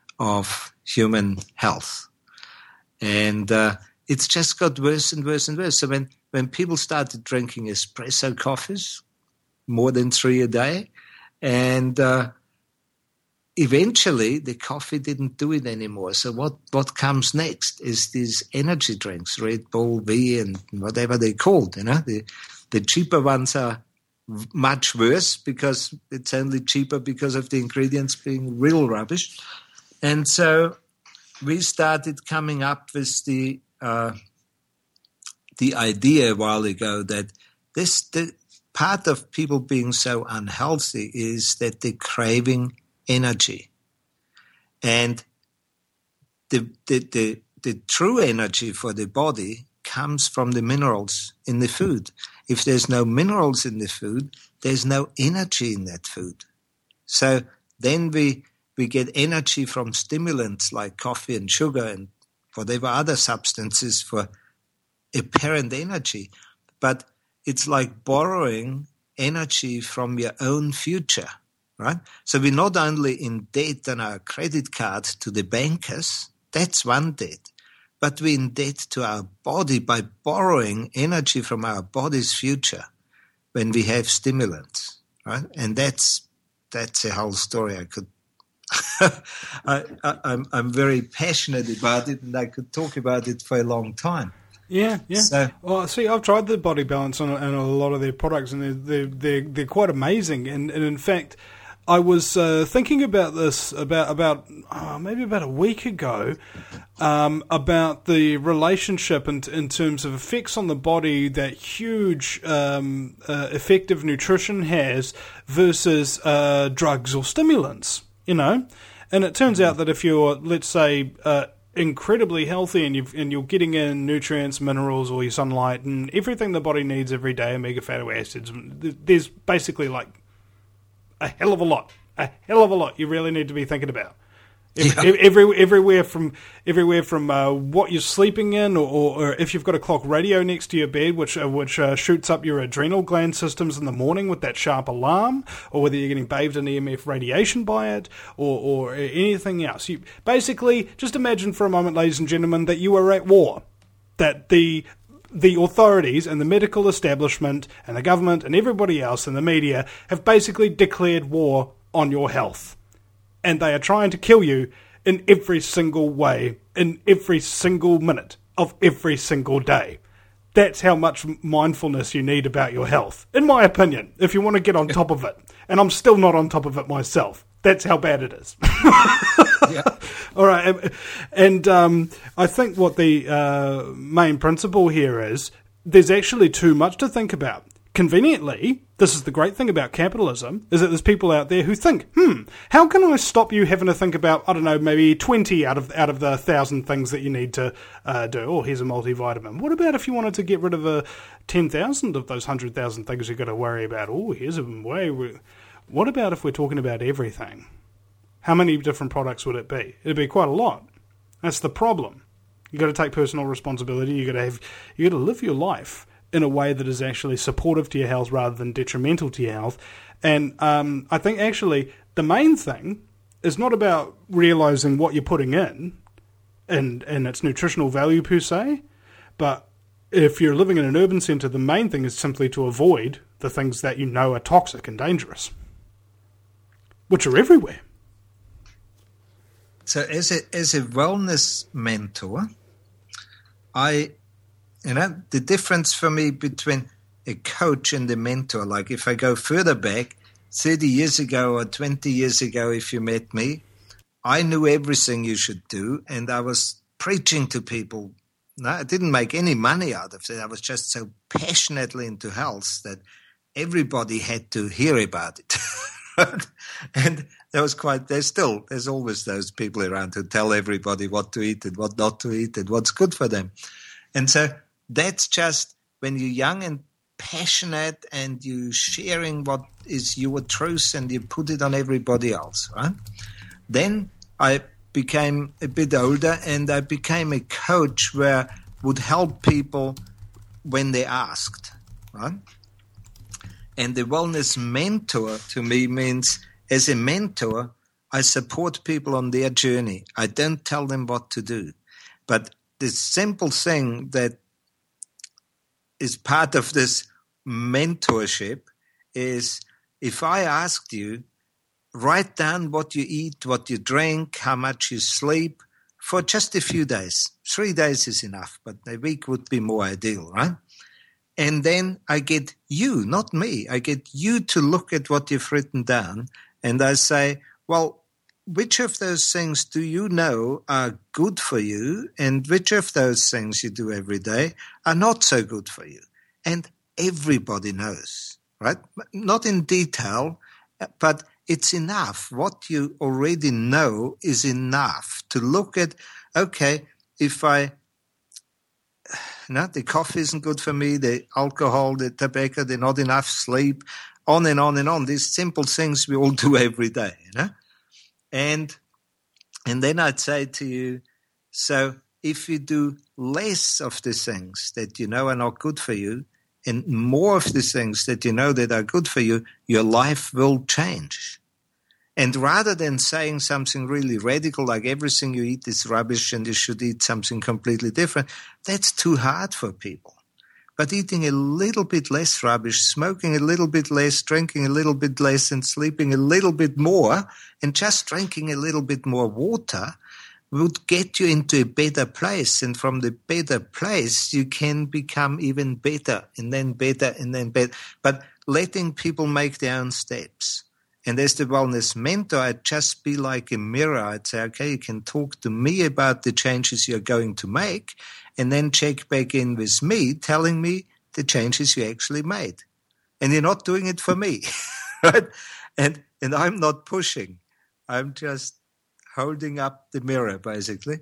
of human health. And uh, it's just got worse and worse and worse. So when, when people started drinking espresso coffees, more than three a day, and uh, eventually the coffee didn't do it anymore. So what, what comes next is these energy drinks, Red Bull, V, and whatever they're called. You know, the, the cheaper ones are much worse because it's only cheaper because of the ingredients being real rubbish. And so we started coming up with the uh, the idea a while ago that this the part of people being so unhealthy is that they're craving energy. And the, the, the, the true energy for the body comes from the minerals in the food. If there's no minerals in the food, there's no energy in that food. So then we we get energy from stimulants like coffee and sugar and whatever other substances for apparent energy. But it's like borrowing energy from your own future, right? So we're not only in debt on our credit card to the bankers, that's one debt, but we're in debt to our body by borrowing energy from our body's future when we have stimulants, right? And that's that's a whole story. I could, I, I, I'm I'm very passionate about it, and I could talk about it for a long time. Yeah, yeah. So, well, see, I've tried the Body Balance on, on a lot of their products, and they're they're they're, they're quite amazing. And, and in fact, I was uh, thinking about this about about oh, maybe about a week ago um, about the relationship in, in terms of effects on the body that huge um, uh, effective nutrition has versus uh, drugs or stimulants. You know, and it turns out that if you're, let's say, uh, incredibly healthy and you've, and you're getting in nutrients, minerals, all your sunlight, and everything the body needs every day, omega fatty acids, there's basically like a hell of a lot, a hell of a lot you really need to be thinking about. Every, yeah. every, everywhere from everywhere from uh, what you're sleeping in, or, or, or if you've got a clock radio next to your bed, which uh, which uh, shoots up your adrenal gland systems in the morning with that sharp alarm, or whether you're getting bathed in E M F radiation by it, or, or anything else. You basically just imagine for a moment, ladies and gentlemen, that you are at war, that the the authorities and the medical establishment and the government and everybody else and the media have basically declared war on your health. And they are trying to kill you in every single way, in every single minute of every single day. That's how much mindfulness you need about your health, in my opinion, if you want to get on top of it. And I'm still not on top of it myself. That's how bad it is. Yeah. All right. And um, I think what the uh, main principle here is there's actually too much to think about. Conveniently, this is the great thing about capitalism, is that there's people out there who think, hmm, how can I stop you having to think about, I don't know, maybe twenty out of out of the thousand things that you need to uh, do? Oh, here's a multivitamin. What about if you wanted to get rid of a ten thousand of those one hundred thousand things you've got to worry about? Oh, here's a way. What about if we're talking about everything? How many different products would it be? It'd be quite a lot. That's the problem. You've got to take personal responsibility. You've got to have, you've got to live your life in a way that is actually supportive to your health rather than detrimental to your health. And um, I think actually the main thing is not about realising what you're putting in and, and its nutritional value per se, but if you're living in an urban centre, the main thing is simply to avoid the things that you know are toxic and dangerous, which are everywhere. So as a, as a wellness mentor, I... You know, the difference for me between a coach and a mentor, like if I go further back, thirty years ago or twenty years ago, if you met me, I knew everything you should do, and I was preaching to people. No, I didn't make any money out of it. I was just so passionately into health that everybody had to hear about it. And there was quite, there's still, there's always those people around who tell everybody what to eat and what not to eat and what's good for them. And so that's just when you're young and passionate and you sharing what is your truth and you put it on everybody else, right? Then I became a bit older and I became a coach where I would help people when they asked, right? And the wellness mentor to me means as a mentor, I support people on their journey. I don't tell them what to do. But the simple thing that is part of this mentorship is if I asked you, write down what you eat, what you drink, how much you sleep for just a few days. Three days is enough, but a week would be more ideal, right? And then I get you, not me, I get you to look at what you've written down and I say, well, which of those things do you know are good for you and which of those things you do every day are not so good for you? And everybody knows, right? Not in detail, but it's enough. What you already know is enough to look at, okay, if I, no, the coffee isn't good for me, the alcohol, the tobacco, they're not enough sleep, on and on and on. These simple things we all do every day, you know? And and then I'd say to you, so if you do less of the things that you know are not good for you and more of the things that you know that are good for you, your life will change. And rather than saying something really radical like everything you eat is rubbish and you should eat something completely different, that's too hard for people. But eating a little bit less rubbish, smoking a little bit less, drinking a little bit less, and sleeping a little bit more, and just drinking a little bit more water would get you into a better place. And from the better place, you can become even better, and then better, and then better. But letting people make their own steps. And as the wellness mentor, I'd just be like a mirror. I'd say, okay, you can talk to me about the changes you're going to make, and then check back in with me, telling me the changes you actually made. And you're not doing it for me, right? And and I'm not pushing. I'm just holding up the mirror, basically.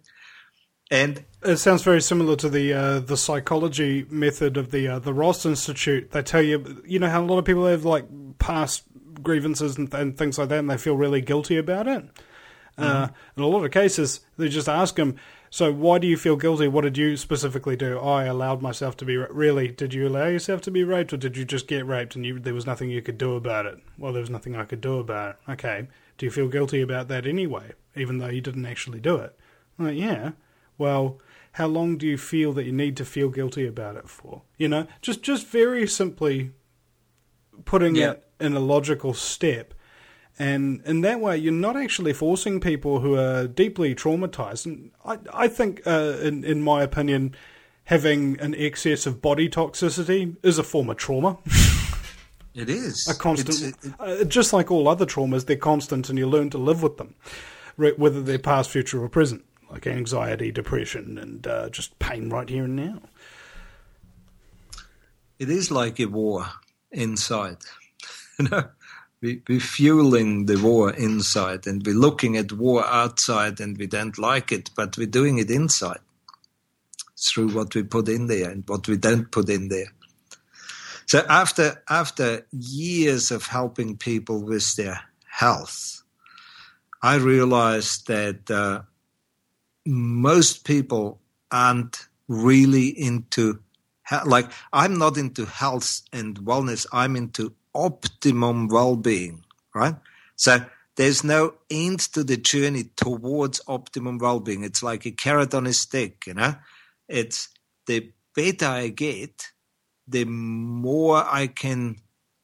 And it sounds very similar to the uh, the psychology method of the uh, the Ross Institute. They tell you, you know how a lot of people have like past grievances and, and things like that, and they feel really guilty about it. Mm-hmm. Uh, in a lot of cases, they just ask them, so why do you feel guilty? What did you specifically do? Oh, I allowed myself to be ra- really. Did you allow yourself to be raped, or did you just get raped and you, there was nothing you could do about it? Well, there was nothing I could do about it. Okay. Do you feel guilty about that anyway, even though you didn't actually do it? I'm like, yeah. Well, how long do you feel that you need to feel guilty about it for? You know, just just very simply putting yeah. it in a logical step. And in that way, you're not actually forcing people who are deeply traumatized. And I, I think, uh, in, in my opinion, having an excess of body toxicity is a form of trauma. It is. A constant, it, uh, just like all other traumas, they're constant and you learn to live with them, whether they're past, future, or present, like anxiety, depression, and uh, just pain right here and now. it is like a war inside. You know, we, we're fueling the war inside, and we're looking at war outside, and we don't like it, but we're doing it inside through what we put in there and what we don't put in there. So after after years of helping people with their health, I realized that uh, most people aren't really into, like, I'm not into health and wellness. I'm into optimum well-being, right? So there's no end to the journey towards optimum well-being. It's like a carrot on a stick, you know? It's the better I get, the more I can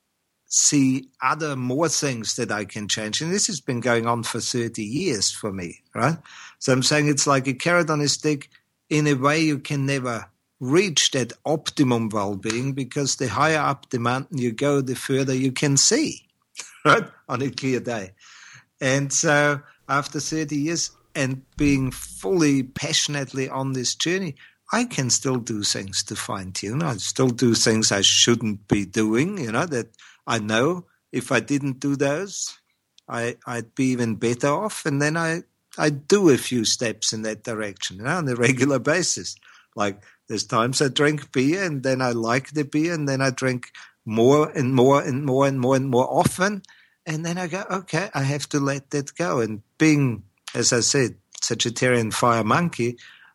see other more things that I can change. And this has been going on for thirty years for me, right? So I'm saying it's like a carrot on a stick. In a way, you can never reach that optimum well-being, because the higher up the mountain you go, the further you can see, right, on a clear day. And so after thirty years and being fully passionately on this journey, I can still do things to fine-tune. I still do things I shouldn't be doing, you know, that I know if I didn't do those, I, I'd be even better off. And then I, I do a few steps in that direction, you know, on a regular basis. Like there's times I drink beer and then I like the beer, and then I drink more and more and more and more and more often. And then I go, okay, I have to let that go. And being, as I said, Sagittarian fire monkey,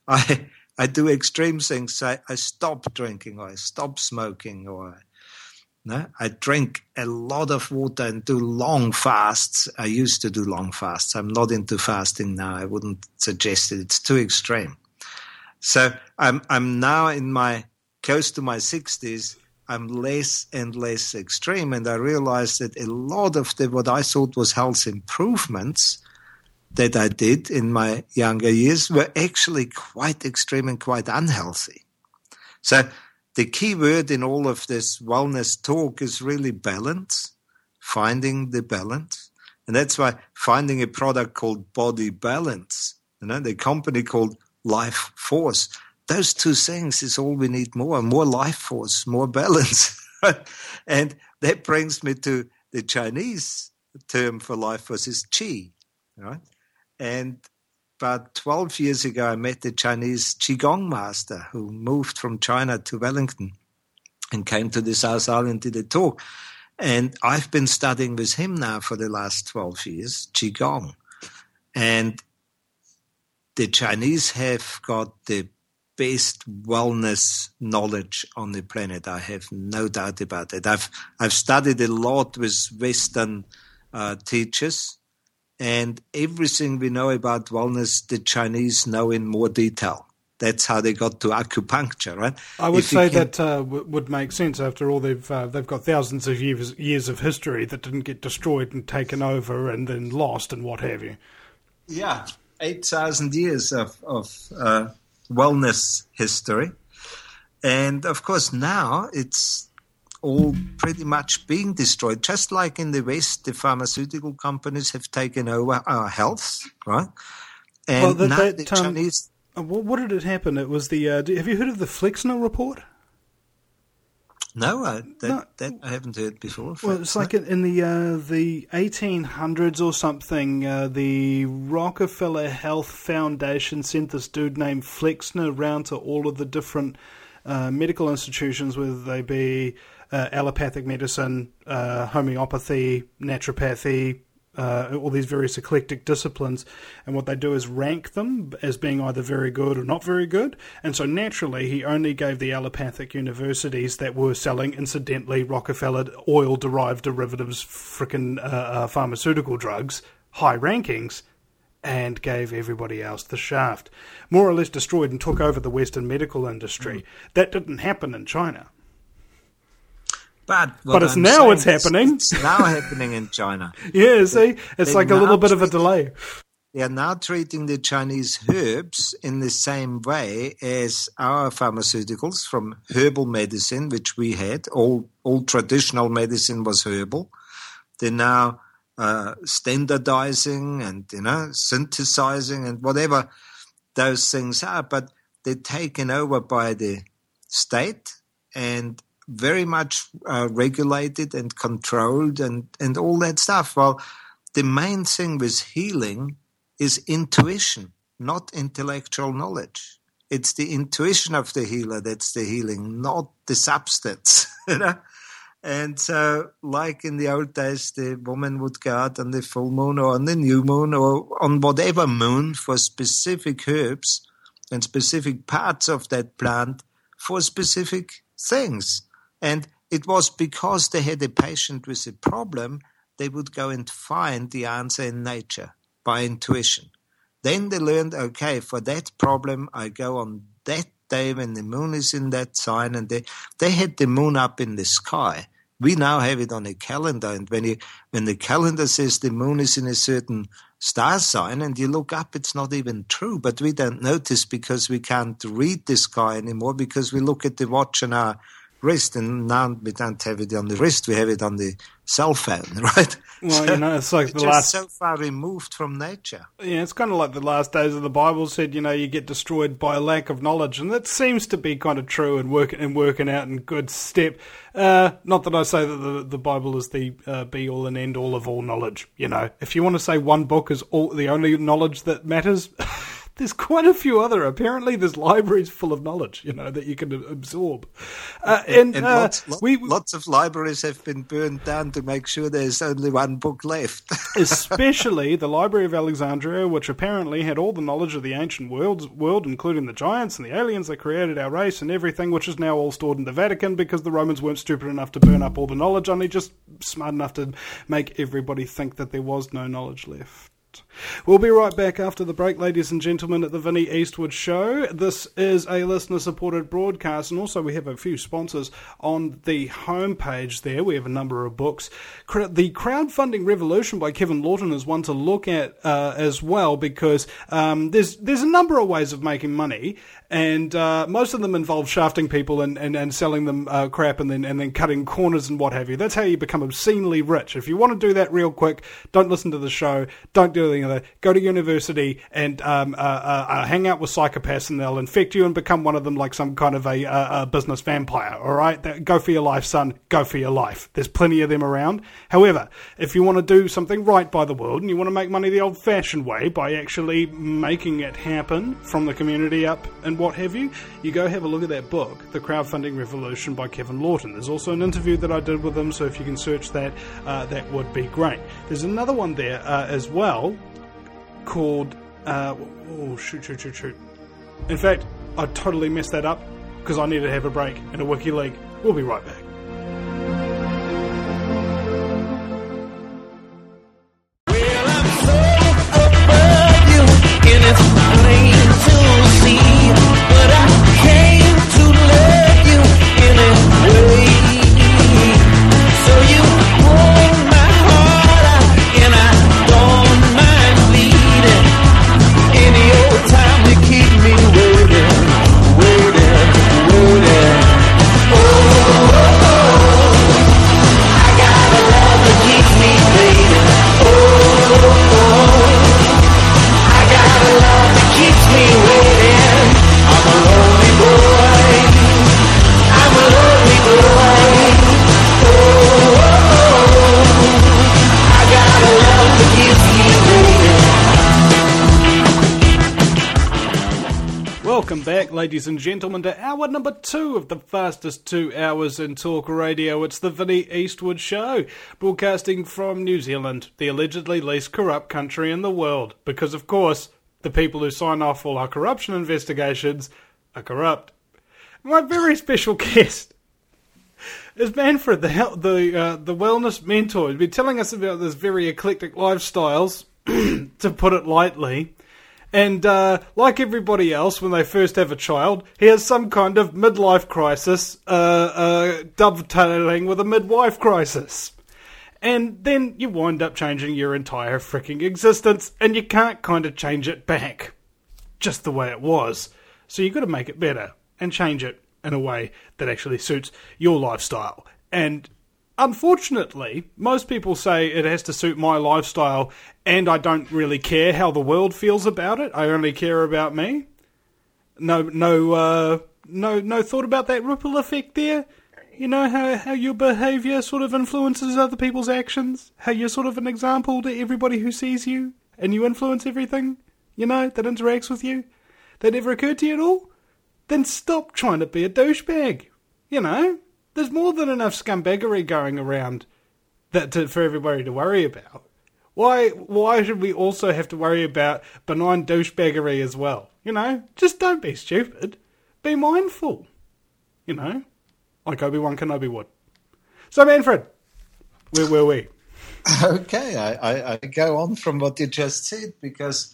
I I do extreme things. I, I stop drinking, or I stop smoking, or no, I drink a lot of water and do long fasts. I used to do long fasts. I'm not into fasting now. I wouldn't suggest it. It's too extreme. So I'm I'm now in my close to my sixties. I'm less and less extreme, and I realized that a lot of the what I thought was health improvements that I did in my younger years were actually quite extreme and quite unhealthy. So the key word in all of this wellness talk is really balance, finding the balance. And that's why finding a product called Body Balance, you know, the company called Life Force, those two things is all we need more, more life force, more balance. And that brings me to the Chinese term for life force is Qi, right? And about twelve years ago, I met the Chinese Qigong master who moved from China to Wellington and came to the South Island, did a talk. And I've been studying with him now for the last twelve years, Qigong. And the Chinese have got the best wellness knowledge on the planet. I have no doubt about it. I've I've studied a lot with Western uh, teachers, and everything we know about wellness, the Chinese know in more detail. That's how they got to acupuncture, right? I would If you say can- that uh, w- would make sense. After all, they've uh, they've got thousands of years years of history that didn't get destroyed and taken over and then lost and what have you. Yeah, eight thousand years of, of uh, wellness history. And, of course, now it's all pretty much being destroyed. Just like in the West, the pharmaceutical companies have taken over our health, right? And Well, that- now that, the um, Chinese... Uh, What, what did it happen? It was the. Uh, do- have you heard of the Flexner report? No, I, that, No. that I haven't heard before. Well, it's like in, in the uh, the eighteen hundreds or something. Uh, the Rockefeller Health Foundation sent this dude named Flexner around to all of the different uh, medical institutions, whether they be uh, allopathic medicine, uh, homeopathy, naturopathy, uh, all these various eclectic disciplines, and what they do is rank them as being either very good or not very good. And so naturally he only gave the allopathic universities that were selling, incidentally, Rockefeller oil-derived derivatives, frickin' uh, uh, pharmaceutical drugs, high rankings, and gave everybody else the shaft. More or less destroyed and took over the Western medical industry. That didn't happen in China. But, what But it's I'm now saying it's is happening. It's now happening in China. Yeah, see? It's they like a little now bit of a treat- delay. They are now treating the Chinese herbs in the same way as our pharmaceuticals from herbal medicine, which we had. All, all traditional medicine was herbal. They're now uh, standardizing and, you know, synthesizing and whatever those things are. But they're taken over by the state, and very much uh, regulated and controlled and, and all that stuff. Well, the main thing with healing is intuition, not intellectual knowledge. It's the intuition of the healer that's the healing, not the substance. You know? And so, like in the old days, the woman would go out on the full moon or on the new moon or on whatever moon for specific herbs and specific parts of that plant for specific things. And it was because they had a patient with a problem, they would go and find the answer in nature by intuition. Then they learned, okay, for that problem, I go on that day when the moon is in that sign, and they, they had the moon up in the sky. We now have it on a calendar, and when you when the calendar says the moon is in a certain star sign and you look up, it's not even true, but we don't notice because we can't read the sky anymore because we look at the watch on our wrist, and now we don't have it on the wrist, we have it on the cell phone, right? Well, so you know, it's like the just last... so far removed from nature. Yeah, it's kind of like the last days of the Bible said, you know, you get destroyed by lack of knowledge, and that seems to be kind of true and working and working out in good step. Uh, not that I say that the, the Bible is the uh, be-all and end-all of all knowledge, you know. If you want to say one book is all the only knowledge that matters... There's quite a few other. Apparently, there's libraries full of knowledge, you know, that you can absorb. Uh, and and uh, lots, lots, we, lots of libraries have been burned down to make sure there's only one book left. Especially the Library of Alexandria, which apparently had all the knowledge of the ancient world, world, including the giants and the aliens that created our race and everything, which is now all stored in the Vatican because the Romans weren't stupid enough to burn up all the knowledge, only just smart enough to make everybody think that there was no knowledge left. We'll be right back after the break, ladies and gentlemen, at the Vinnie Eastwood Show. This is a listener-supported broadcast, and also we have a few sponsors on the homepage there. We have a number of books. The Crowdfunding Revolution by Kevin Lawton is one to look at uh, as well, because um, there's there's a number of ways of making money, and uh, most of them involve shafting people and, and, and selling them uh, crap and then and then cutting corners and what have you. That's how you become obscenely rich. If you want to do that real quick, don't listen to the show, don't do anything other. Go to university and um, uh, uh, uh, hang out with psychopaths, and they'll infect you and become one of them like some kind of a, a, a business vampire, all right? That, go for your life, son. Go for your life. There's plenty of them around. However, if you want to do something right by the world and you want to make money the old-fashioned way by actually making it happen from the community up and what have you, you go have a look at that book, The Crowdfunding Revolution by Kevin Lawton. There's also an interview that I did with him, so if you can search that, uh, that would be great. There's another one there uh, as well, called, uh, oh, shoot, shoot, shoot, shoot. In fact, I totally messed that up because I need to have a break and a wiki league. We'll be right back. Well, I'm so above you, and it's plain to see, but I came to love you anyway. So you hold my heart out, and I don't mind bleeding. Any old time to keep me waiting, waiting, waiting. Oh, oh, oh, I got a love that keeps me waiting. Oh, oh, oh, I got a love that keeps me waiting. I'm a lonely boy, I'm a lonely boy. Oh, oh, oh, I got a love that keeps me waiting. Welcome back, ladies and gentlemen, to hour number two of the fastest two hours in talk radio. It's the Vinnie Eastwood Show, broadcasting from New Zealand, the allegedly least corrupt country in the world. Because, of course, the people who sign off all our corruption investigations are corrupt. My very special guest is Manfred, the hel- the uh, the wellness mentor. He's been telling us about this very eclectic lifestyles, to put it lightly. And uh, like everybody else, when they first have a child, he has some kind of midlife crisis, uh, uh, dovetailing with a midwife crisis. And then you wind up changing your entire freaking existence, and you can't kind of change it back, just the way it was. So you've got to make it better, and change it in a way that actually suits your lifestyle. And unfortunately, most people say it has to suit my lifestyle, and I don't really care how the world feels about it. I only care about me. No, no, uh, no, no thought about that ripple effect there. You know how, how your behaviour sort of influences other people's actions? How you're sort of an example to everybody who sees you, and you influence everything, you know, that interacts with you? That never occurred to you at all? Then stop trying to be a douchebag. You know, there's more than enough scumbaggery going around that to, for everybody to worry about. Why why should we also have to worry about benign douchebaggery as well? You know, just don't be stupid. Be mindful. You know, like Obi-Wan Kenobi would. So, Manfred, where were we? Okay, I, I, I go on from what you just said, because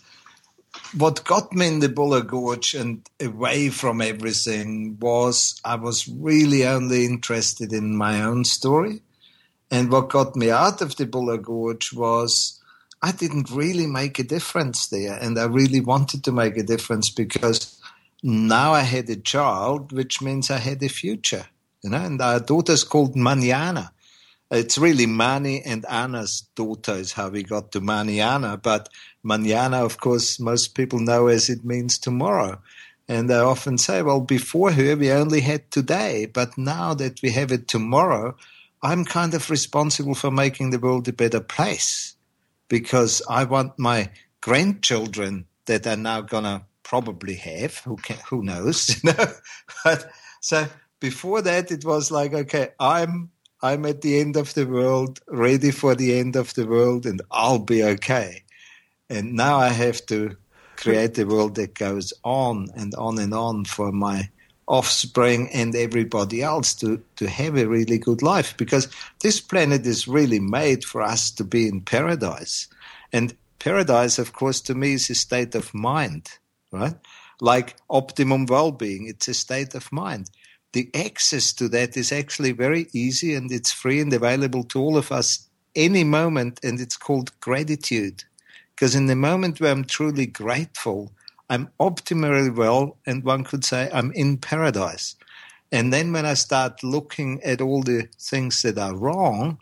what got me in the Buller Gorge and away from everything was I was really only interested in my own story. And what got me out of the Buller Gorge was I didn't really make a difference there. And I really wanted to make a difference because now I had a child, which means I had a future. You know, and our daughter's called Maniana. It's really Mani and Anna's daughter is how we got to Maniana. But Maniana, of course, most people know as it means tomorrow. And they often say, well, before her, we only had today. But now that we have it tomorrow, I'm kind of responsible for making the world a better place, because I want my grandchildren that are now going to probably have, who can, who knows, you know. But so before that, it was like, okay, I'm I'm at the end of the world, ready for the end of the world, and I'll be okay. And now I have to create a world that goes on and on and on for my offspring and everybody else to, to have a really good life, because this planet is really made for us to be in paradise. And paradise, of course, to me is a state of mind, right? Like optimum well-being, it's a state of mind. The access to that is actually very easy, and it's free and available to all of us any moment, and it's called gratitude. Because in the moment where I'm truly grateful, I'm optimally well, and one could say I'm in paradise. And then when I start looking at all the things that are wrong,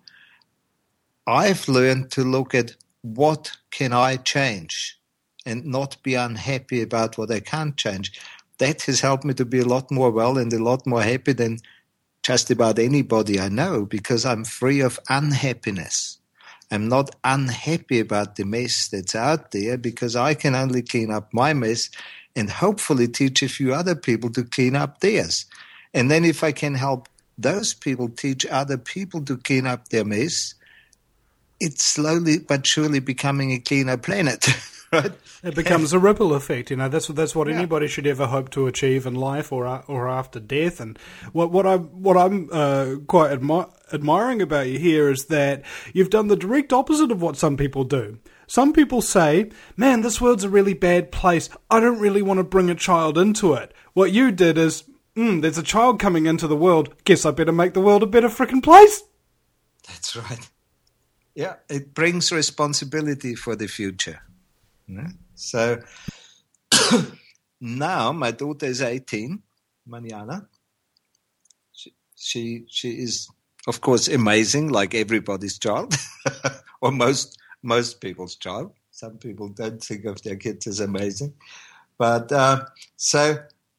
I've learned to look at what can I change and not be unhappy about what I can't change. That has helped me to be a lot more well and a lot more happy than just about anybody I know, because I'm free of unhappiness. I'm not unhappy about the mess that's out there, because I can only clean up my mess and hopefully teach a few other people to clean up theirs. And then if I can help those people teach other people to clean up their mess, it's slowly but surely becoming a cleaner planet, right? It becomes a ripple effect, you know. That's that's what Yeah. anybody should ever hope to achieve in life or or after death. And what what I what I'm uh, quite admi- admiring about you here is that you've done the direct opposite of what some people do. Some people say, "Man, this world's a really bad place. I don't really want to bring a child into it." What you did is, mm, "There's a child coming into the world. Guess I better make the world a better frickin' place." That's right. Yeah, it brings responsibility for the future. You know? So now my daughter is eighteen, Maniana. She, she she is, of course, amazing, like everybody's child, or most most people's child. Some people don't think of their kids as amazing, but uh, so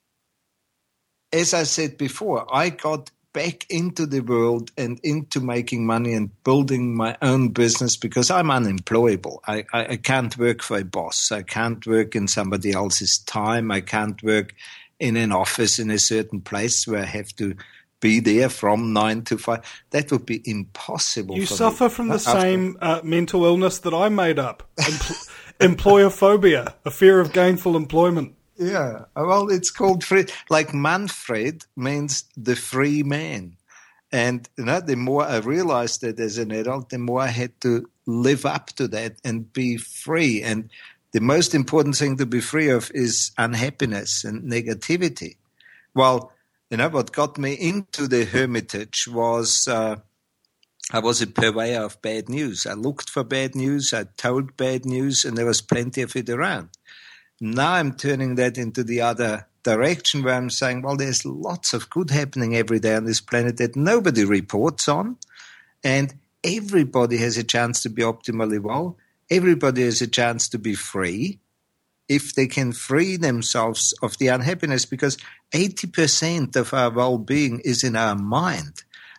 as I said before, I got back into the world and into making money and building my own business because I'm unemployable. I, I, I can't work for a boss. I can't work in somebody else's time. I can't work in an office in a certain place where I have to be there from nine to five. That would be impossible. You for suffer me. from the After- same uh, mental illness that I made up. Empl- employer-phobia, a fear of gainful employment. Yeah, well, it's called free. Like Manfred means the free man. And you know, the more I realized that as an adult, the more I had to live up to that and be free. And the most important thing to be free of is unhappiness and negativity. Well, you know, what got me into the Hermitage was uh, I was a purveyor of bad news. I looked for bad news, I told bad news, and there was plenty of it around. Now I'm turning that into the other direction where I'm saying, well, there's lots of good happening every day on this planet that nobody reports on, and everybody has a chance to be optimally well. Everybody has a chance to be free if they can free themselves of the unhappiness, because eighty percent of our well-being is in our mind.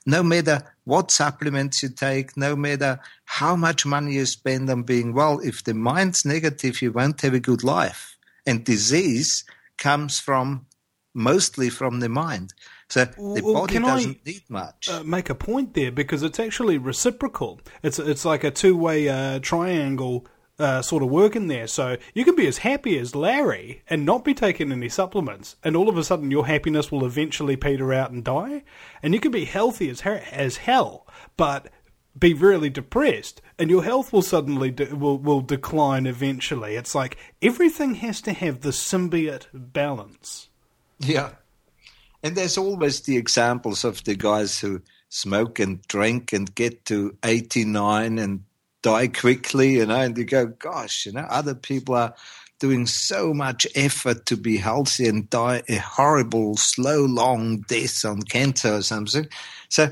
no matter what supplements you take, no matter how much money you spend on being well, if the mind's negative, you won't have a good life. And disease comes from mostly from the mind. So the Well, body can doesn't I, need much. Uh, make a point there, because it's actually reciprocal. It's it's like a two-way uh, triangle uh, sort of working there. So you can be as happy as Larry and not be taking any supplements, and all of a sudden your happiness will eventually peter out and die. And you can be healthy as her- as hell, but be really depressed, and your health will suddenly de- will will decline eventually. It's like everything has to have the symbiote balance. Yeah. And there's always the examples of the guys who smoke and drink and get to eighty-nine and die quickly, you know, and you go, gosh, you know, other people are doing so much effort to be healthy and die a horrible, slow, long death on cancer or something. So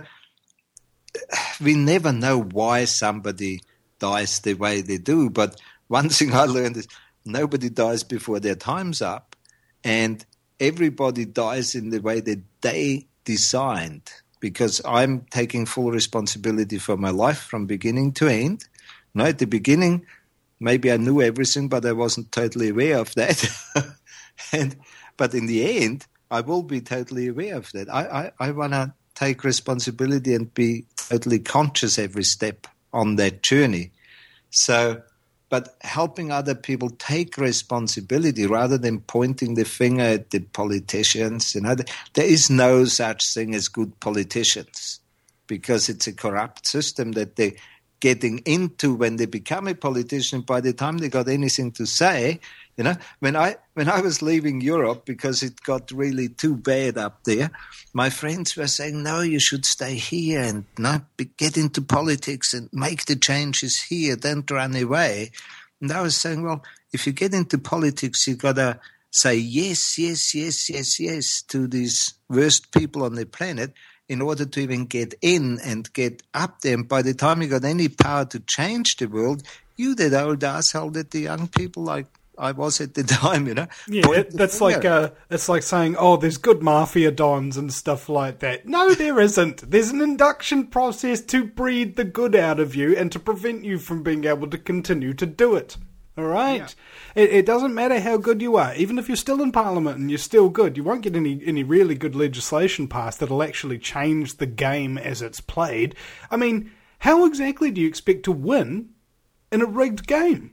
we never know why somebody dies the way they do. But one thing I learned is nobody dies before their time's up, and everybody dies in the way that they designed, because I'm taking full responsibility for my life from beginning to end. You know, at the beginning, maybe I knew everything, but I wasn't totally aware of that. and But in the end, I will be totally aware of that. I, I, I want to take responsibility and be totally conscious every step on that journey. So, but helping other people take responsibility rather than pointing the finger at the politicians. You know, there is no such thing as good politicians, because it's a corrupt system that they're getting into when they become a politician. By the time they got anything to say, you know, when I when I was leaving Europe because it got really too bad up there, my friends were saying, no, you should stay here and not be, get into politics and make the changes here, don't run away. And I was saying, well, if you get into politics, you got to say yes, yes, yes, yes, yes to these worst people on the planet in order to even get in and get up there. And by the time you got any power to change the world, you that old asshole that the young people like I was at the time, you know. Yeah, it, that's like uh, it's like saying, oh, there's good mafia dons and stuff like that. No, there isn't. There's an induction process to breed the good out of you and to prevent you from being able to continue to do it. All right? Yeah. It, it doesn't matter how good you are. Even if you're still in Parliament and you're still good, you won't get any, any really good legislation passed that'll actually change the game as it's played. I mean, how exactly do you expect to win in a rigged game?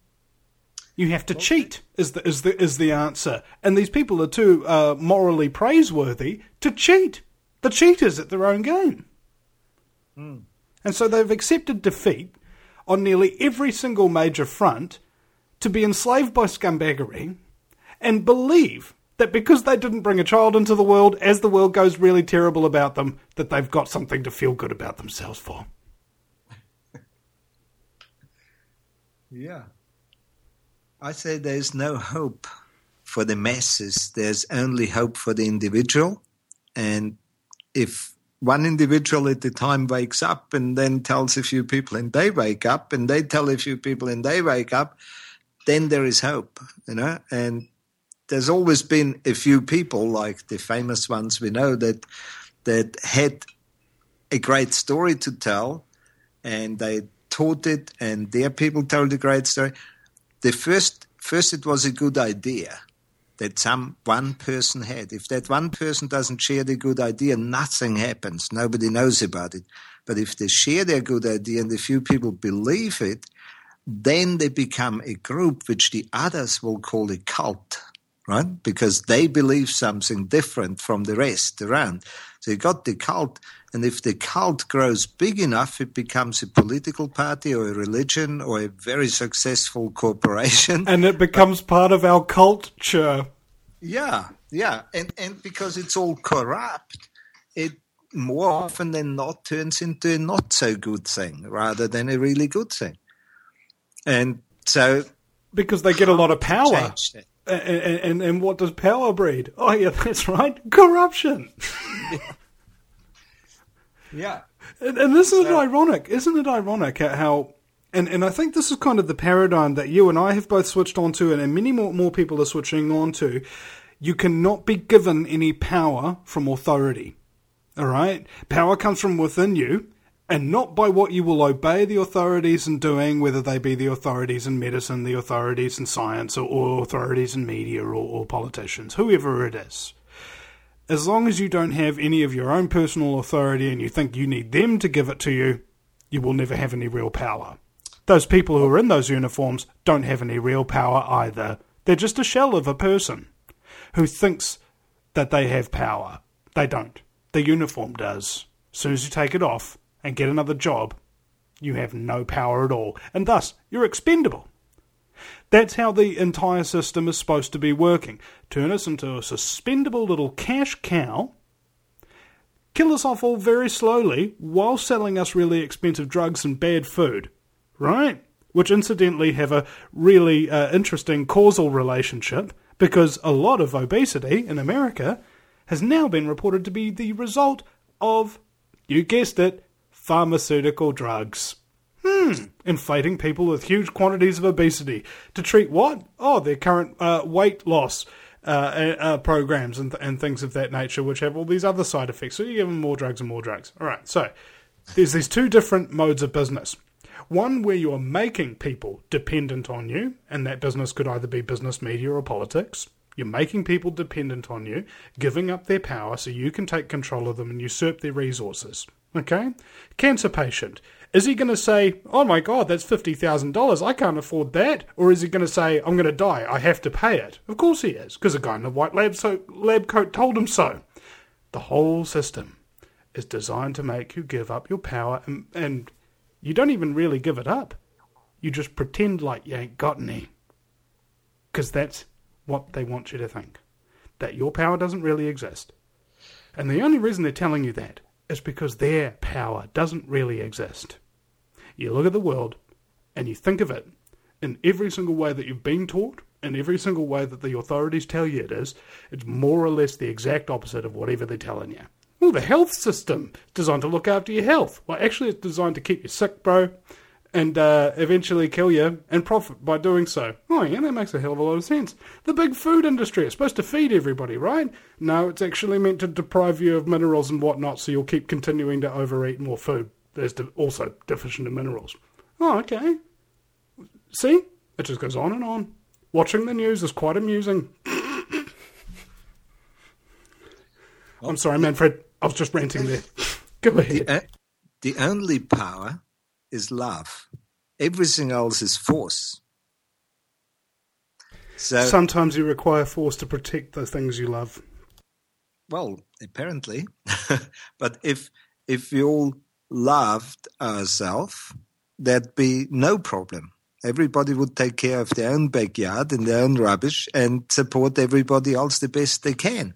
You have to okay. cheat, is the is the is the answer, and these people are too uh, morally praiseworthy to cheat. The cheaters at their own game, mm. and so they've accepted defeat on nearly every single major front, to be enslaved by scumbaggery, and believe that because they didn't bring a child into the world, as the world goes really terrible about them, that they've got something to feel good about themselves for. Yeah. I say there's no hope for the masses. There's only hope for the individual. And if one individual at a time wakes up and then tells a few people and they wake up and they tell a few people and they wake up, then there is hope, you know. And there's always been a few people, like the famous ones we know, that that had a great story to tell, and they taught it, and their people told a great story. The first, first it was a good idea that some one person had. If that one person doesn't share the good idea, nothing happens. Nobody knows about it. But if they share their good idea and a few people believe it, then they become a group which the others will call a cult, right? Because they believe something different from the rest around. So you got the cult, and if the cult grows big enough, it becomes a political party or a religion or a very successful corporation. And it becomes but, part of our culture. Yeah, yeah. And, and because it's all corrupt, it more often than not turns into a not so good thing rather than a really good thing. And so... Because they get a lot of power. And, and, and what does power breed? Oh, yeah, that's right. Corruption. Yeah. Yeah. And, and this is so, ironic. Isn't it ironic how... And, and I think this is kind of the paradigm that you and I have both switched on to, and, and many more, more people are switching on to. You cannot be given any power from authority. all right? Power comes from within you, and not by what you will obey the authorities in doing, whether they be the authorities in medicine, the authorities in science, or, or authorities in media, or, or politicians, whoever it is. As long as you don't have any of your own personal authority and you think you need them to give it to you, you will never have any real power. Those people who are in those uniforms don't have any real power either. They're just a shell of a person who thinks that they have power. They don't. The uniform does. As soon as you take it off and get another job, you have no power at all, and thus you're expendable. That's how the entire system is supposed to be working. Turn us into a suspendable little cash cow, kill us off all very slowly while selling us really expensive drugs and bad food, right? Which incidentally have a really uh, interesting causal relationship, because a lot of obesity in America has now been reported to be the result of, you guessed it, pharmaceutical drugs. Hmm, inflating people with huge quantities of obesity. To treat what? Oh, their current uh, weight loss uh, uh, programs and, th- and things of that nature, which have all these other side effects. So you give them more drugs and more drugs. All right, so there's these two different modes of business. One where you're making people dependent on you, and that business could either be business, media, or politics. You're making people dependent on you, giving up their power so you can take control of them and usurp their resources. Okay? Cancer patient. Is he going to say, oh my God, that's fifty thousand dollars, I can't afford that? Or is he going to say, I'm going to die, I have to pay it? Of course he is, because a guy in a white lab, so, lab coat told him so. The whole system is designed to make you give up your power, and, and you don't even really give it up. You just pretend like you ain't got any. Because that's what they want you to think. That your power doesn't really exist. And the only reason they're telling you that is because their power doesn't really exist. You look at the world and you think of it in every single way that you've been taught, in every single way that the authorities tell you it is. It's more or less the exact opposite of whatever they're telling you. Well, the health system is designed to look after your health. Well, actually it's designed to keep you sick, bro, and uh, eventually kill you and profit by doing so. Oh yeah, that makes a hell of a lot of sense. The big food industry is supposed to feed everybody, right? No, it's actually meant to deprive you of minerals and whatnot, so you'll keep continuing to overeat more food. There's also deficient in minerals. Oh, okay. See? It just goes on and on. Watching the news is quite amusing. I'm sorry, Manfred. I was just ranting there. Go ahead. The, the only power is love. Everything else is force. So sometimes you require force to protect the things you love. Well, apparently. But if if we all loved ourselves, there'd be no problem. Everybody would take care of their own backyard and their own rubbish and support everybody else the best they can.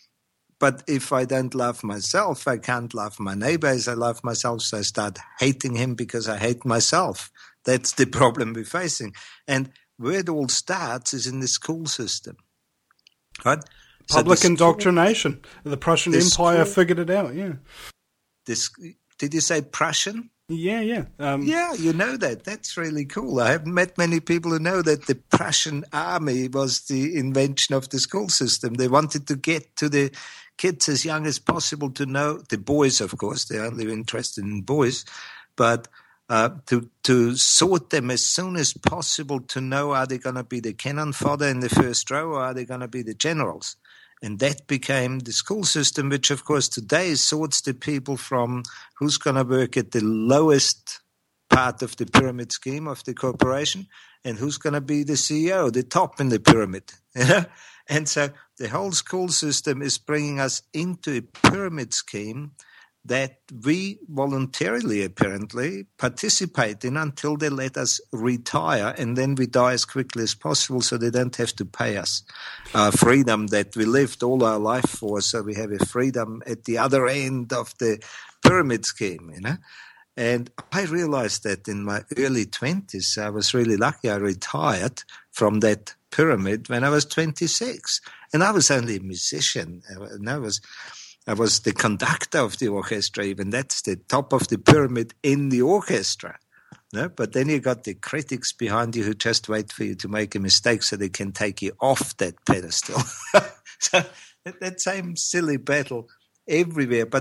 But if I don't love myself, I can't love my neighbor as I love myself, so I start hating him because I hate myself. That's the problem we're facing. And where it all starts is in the school system. Right? Public so the indoctrination. School, the Prussian the Empire school, figured it out, yeah. This, did you say Prussian? Yeah, yeah. Um, yeah, you know that. That's really cool. I haven't met many people who know that the Prussian army was the invention of the school system. They wanted to get to the kids as young as possible to know, the boys, of course, they're only interested in boys, but uh, to to sort them as soon as possible to know, are they going to be the cannon fodder in the first row or are they going to be the generals? And that became the school system, which, of course, today sorts the people from who's going to work at the lowest part of the pyramid scheme of the corporation and who's going to be the C E O, the top in the pyramid. And so the whole school system is bringing us into a pyramid scheme that we voluntarily, apparently, participate in until they let us retire, and then we die as quickly as possible so they don't have to pay us our freedom that we lived all our life for, so we have a freedom at the other end of the pyramid scheme, you know. And I realized that in my early twenties, I was really lucky. I retired from that pyramid when I was twenty-six, and I was only a musician. And I was... I was the conductor of the orchestra, even that's the top of the pyramid in the orchestra. No? But then you got the critics behind you who just wait for you to make a mistake so they can take you off that pedestal. So that, that same silly battle everywhere. But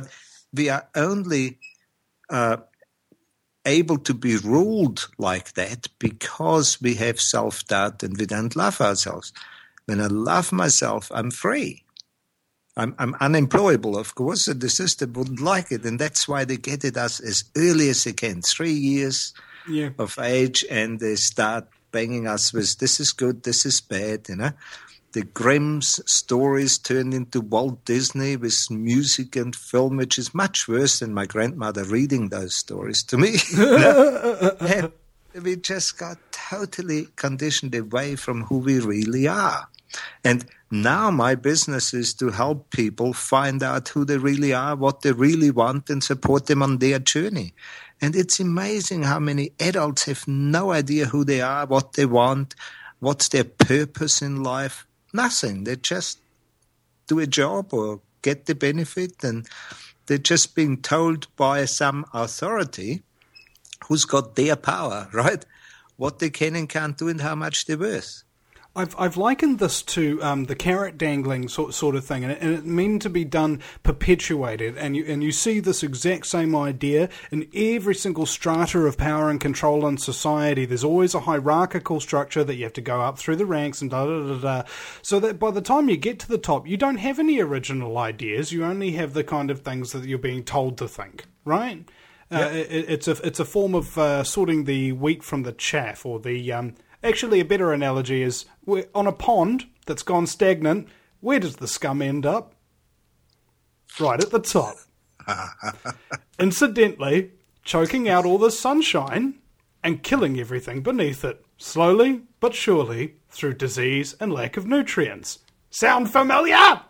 we are only uh, able to be ruled like that because we have self-doubt and we don't love ourselves. When I love myself, I'm free. I'm, I'm unemployable, of course, and the system wouldn't like it, and that's why they get at us as early as they can, three years yeah. of age, and they start banging us with, this is good, this is bad, you know. The Grimm's stories turned into Walt Disney with music and film, which is much worse than my grandmother reading those stories to me. And we just got totally conditioned away from who we really are. And now my business is to help people find out who they really are, what they really want, and support them on their journey. And it's amazing how many adults have no idea who they are, what they want, what's their purpose in life. Nothing. They just do a job or get the benefit, and they're just being told by some authority who's got their power, right? What they can and can't do and how much they're worth. I've I've likened this to um, the carrot dangling sort sort of thing, and it, and it meant to be done perpetuated. And you and you see this exact same idea in every single strata of power and control in society. There's always a hierarchical structure that you have to go up through the ranks and da da da da. So that by the time you get to the top, you don't have any original ideas. You only have the kind of things that you're being told to think, right? Yep. Uh, it, it's a it's a form of uh, sorting the wheat from the chaff, or the um, Actually, a better analogy is we're on a pond that's gone stagnant. Where does the scum end up? Right at the top. Incidentally, choking out all the sunshine and killing everything beneath it, slowly but surely, through disease and lack of nutrients. Sound familiar?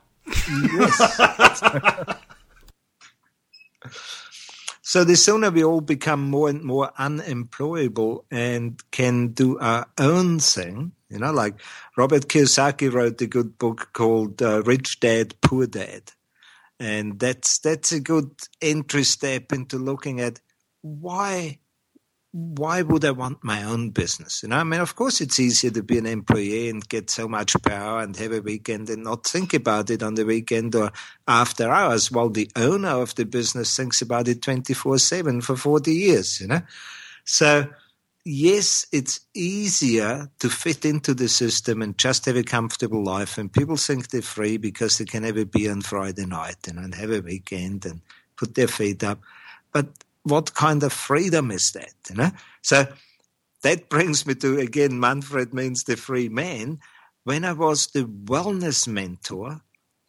Yes. So the sooner we all become more and more unemployable and can do our own thing, you know, like Robert Kiyosaki wrote a good book called uh, Rich Dad, Poor Dad. And that's that's a good entry step into looking at why why would I want my own business? You know, I mean, of course it's easier to be an employee and get so much power and have a weekend and not think about it on the weekend or after hours, while the owner of the business thinks about it twenty-four seven for forty years, you know. So, yes, it's easier to fit into the system and just have a comfortable life. And people think they're free because they can have a beer on Friday night, you know, and have a weekend and put their feet up. But what kind of freedom is that, you know? So that brings me to, again, Manfred means the free man. When I was the wellness mentor,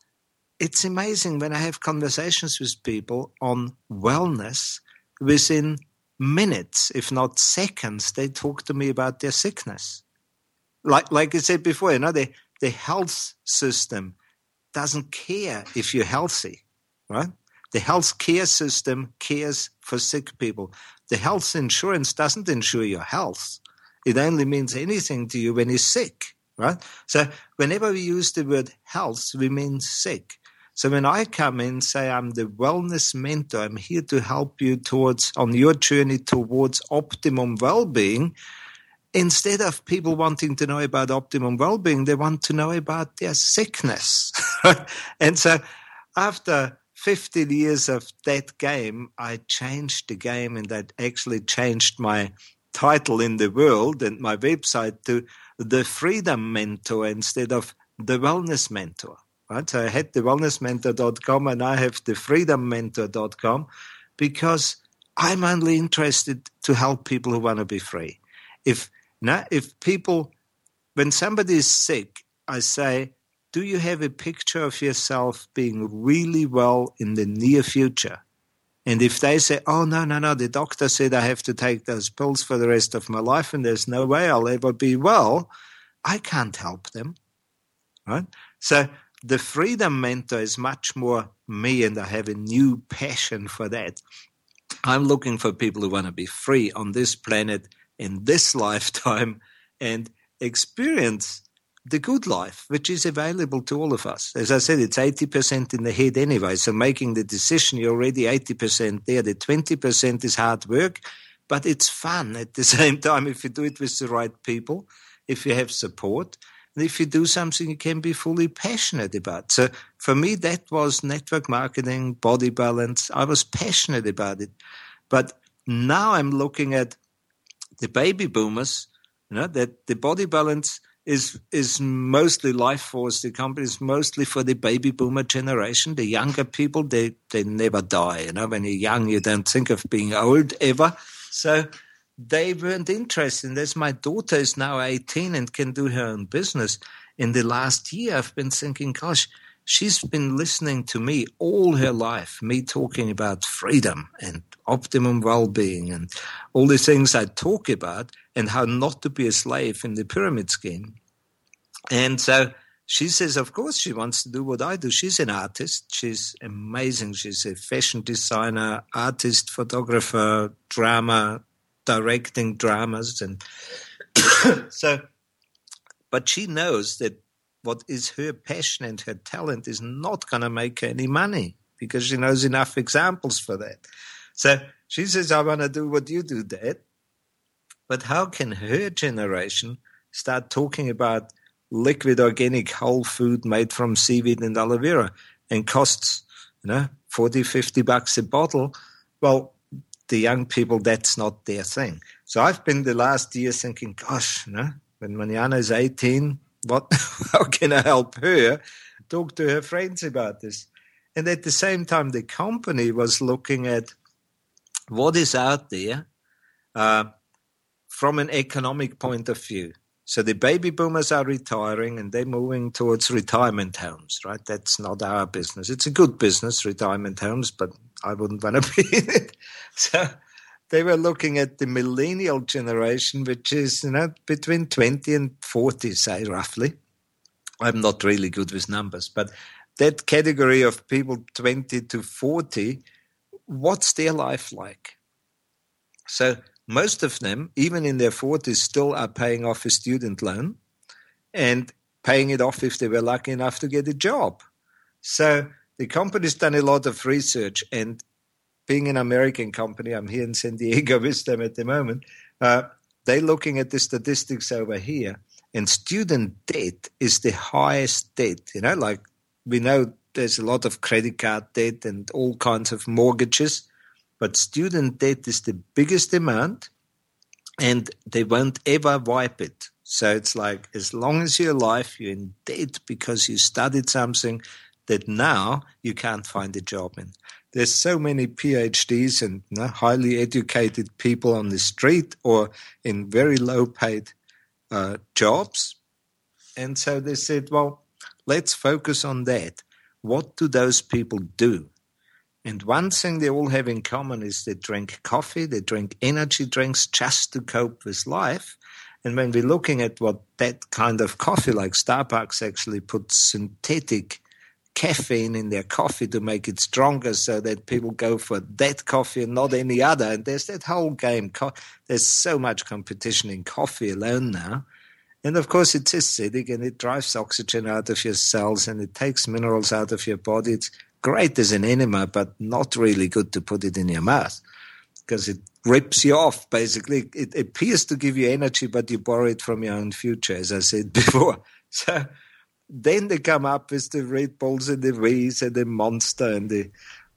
it's amazing when I have conversations with people on wellness, within minutes, if not seconds, they talk to me about their sickness. Like like I said before, you know, the, the health system doesn't care if you're healthy, right? The health care system cares for sick people. The health insurance doesn't insure your health. It only means anything to you when you're sick, right? So whenever we use the word health, we mean sick. So when I come in, say I'm the wellness mentor, I'm here to help you towards on your journey towards optimum well-being. Instead of people wanting to know about optimum well-being, they want to know about their sickness. And so after fifteen years of that game, I changed the game, and that actually changed my title in the world and my website to the Freedom Mentor instead of the Wellness Mentor. Right? So I had the wellness mentor dot com and I have the freedom mentor dot com because I'm only interested to help people who want to be free. If now, if people, when somebody is sick, I say, do you have a picture of yourself being really well in the near future? And if they say, oh, no, no, no, the doctor said I have to take those pills for the rest of my life and there's no way I'll ever be well, I can't help them, right? So the Freedom Mentor is much more me, and I have a new passion for that. I'm looking for people who want to be free on this planet in this lifetime and experience the good life, which is available to all of us. As I said, it's eighty percent in the head anyway, so making the decision, you're already eighty percent there. The twenty percent is hard work, but it's fun at the same time if you do it with the right people, if you have support. And if you do something, you can be fully passionate about. So for me, that was network marketing, body balance. I was passionate about it. But now I'm looking at the baby boomers, you know, that the body balance is is mostly Life Force. The company is mostly for the baby boomer generation. The younger people, they, they never die. You know, when you're young, you don't think of being old ever. So they weren't interested in this. My daughter is now eighteen and can do her own business. In the last year, I've been thinking, gosh, she's been listening to me all her life, me talking about freedom and optimum well-being and all the things I talk about and how not to be a slave in the pyramid scheme. And so she says, of course, she wants to do what I do. She's an artist. She's amazing. She's a fashion designer, artist, photographer, drama, directing dramas. And so, but she knows that what is her passion and her talent is not going to make her any money because she knows enough examples for that. So she says, I want to do what you do, Dad. But how can her generation start talking about liquid organic whole food made from seaweed and aloe vera and costs, you know, forty, fifty bucks a bottle? Well, the young people, that's not their thing. So I've been the last year thinking, gosh, you know, when Manana is eighteen, what, how can I help her talk to her friends about this? And at the same time, the company was looking at what is out there uh, from an economic point of view. So the baby boomers are retiring and they're moving towards retirement homes, right? That's not our business. It's a good business, retirement homes, but I wouldn't want to be in it. So they were looking at the millennial generation, which is, you know, between twenty and forty, say, roughly. I'm not really good with numbers, but that category of people twenty to forty, what's their life like? So most of them, even in their forties, still are paying off a student loan and paying it off if they were lucky enough to get a job. So the company's done a lot of research, and being an American company, I'm here in San Diego with them at the moment, uh, they're looking at the statistics over here, and student debt is the highest debt. You know, like we know there's a lot of credit card debt and all kinds of mortgages, but student debt is the biggest amount, and they won't ever wipe it. So it's like as long as you're alive, you're in debt because you studied something that now you can't find a job in. There's so many P H Ds and, you know, highly educated people on the street or in very low-paid uh, jobs. And so they said, well, let's focus on that. What do those people do? And one thing they all have in common is they drink coffee, they drink energy drinks just to cope with life. And when we're looking at what that kind of coffee, like Starbucks actually puts synthetic caffeine in their coffee to make it stronger so that people go for that coffee and not any other. And there's that whole game. There's so much competition in coffee alone now. And of course, it's acidic and it drives oxygen out of your cells and it takes minerals out of your body. It's great as an enema, but not really good to put it in your mouth because it rips you off, basically. It appears to give you energy, but you borrow it from your own future, as I said before. So then they come up with the Red Bulls and the V's and the Monster and the...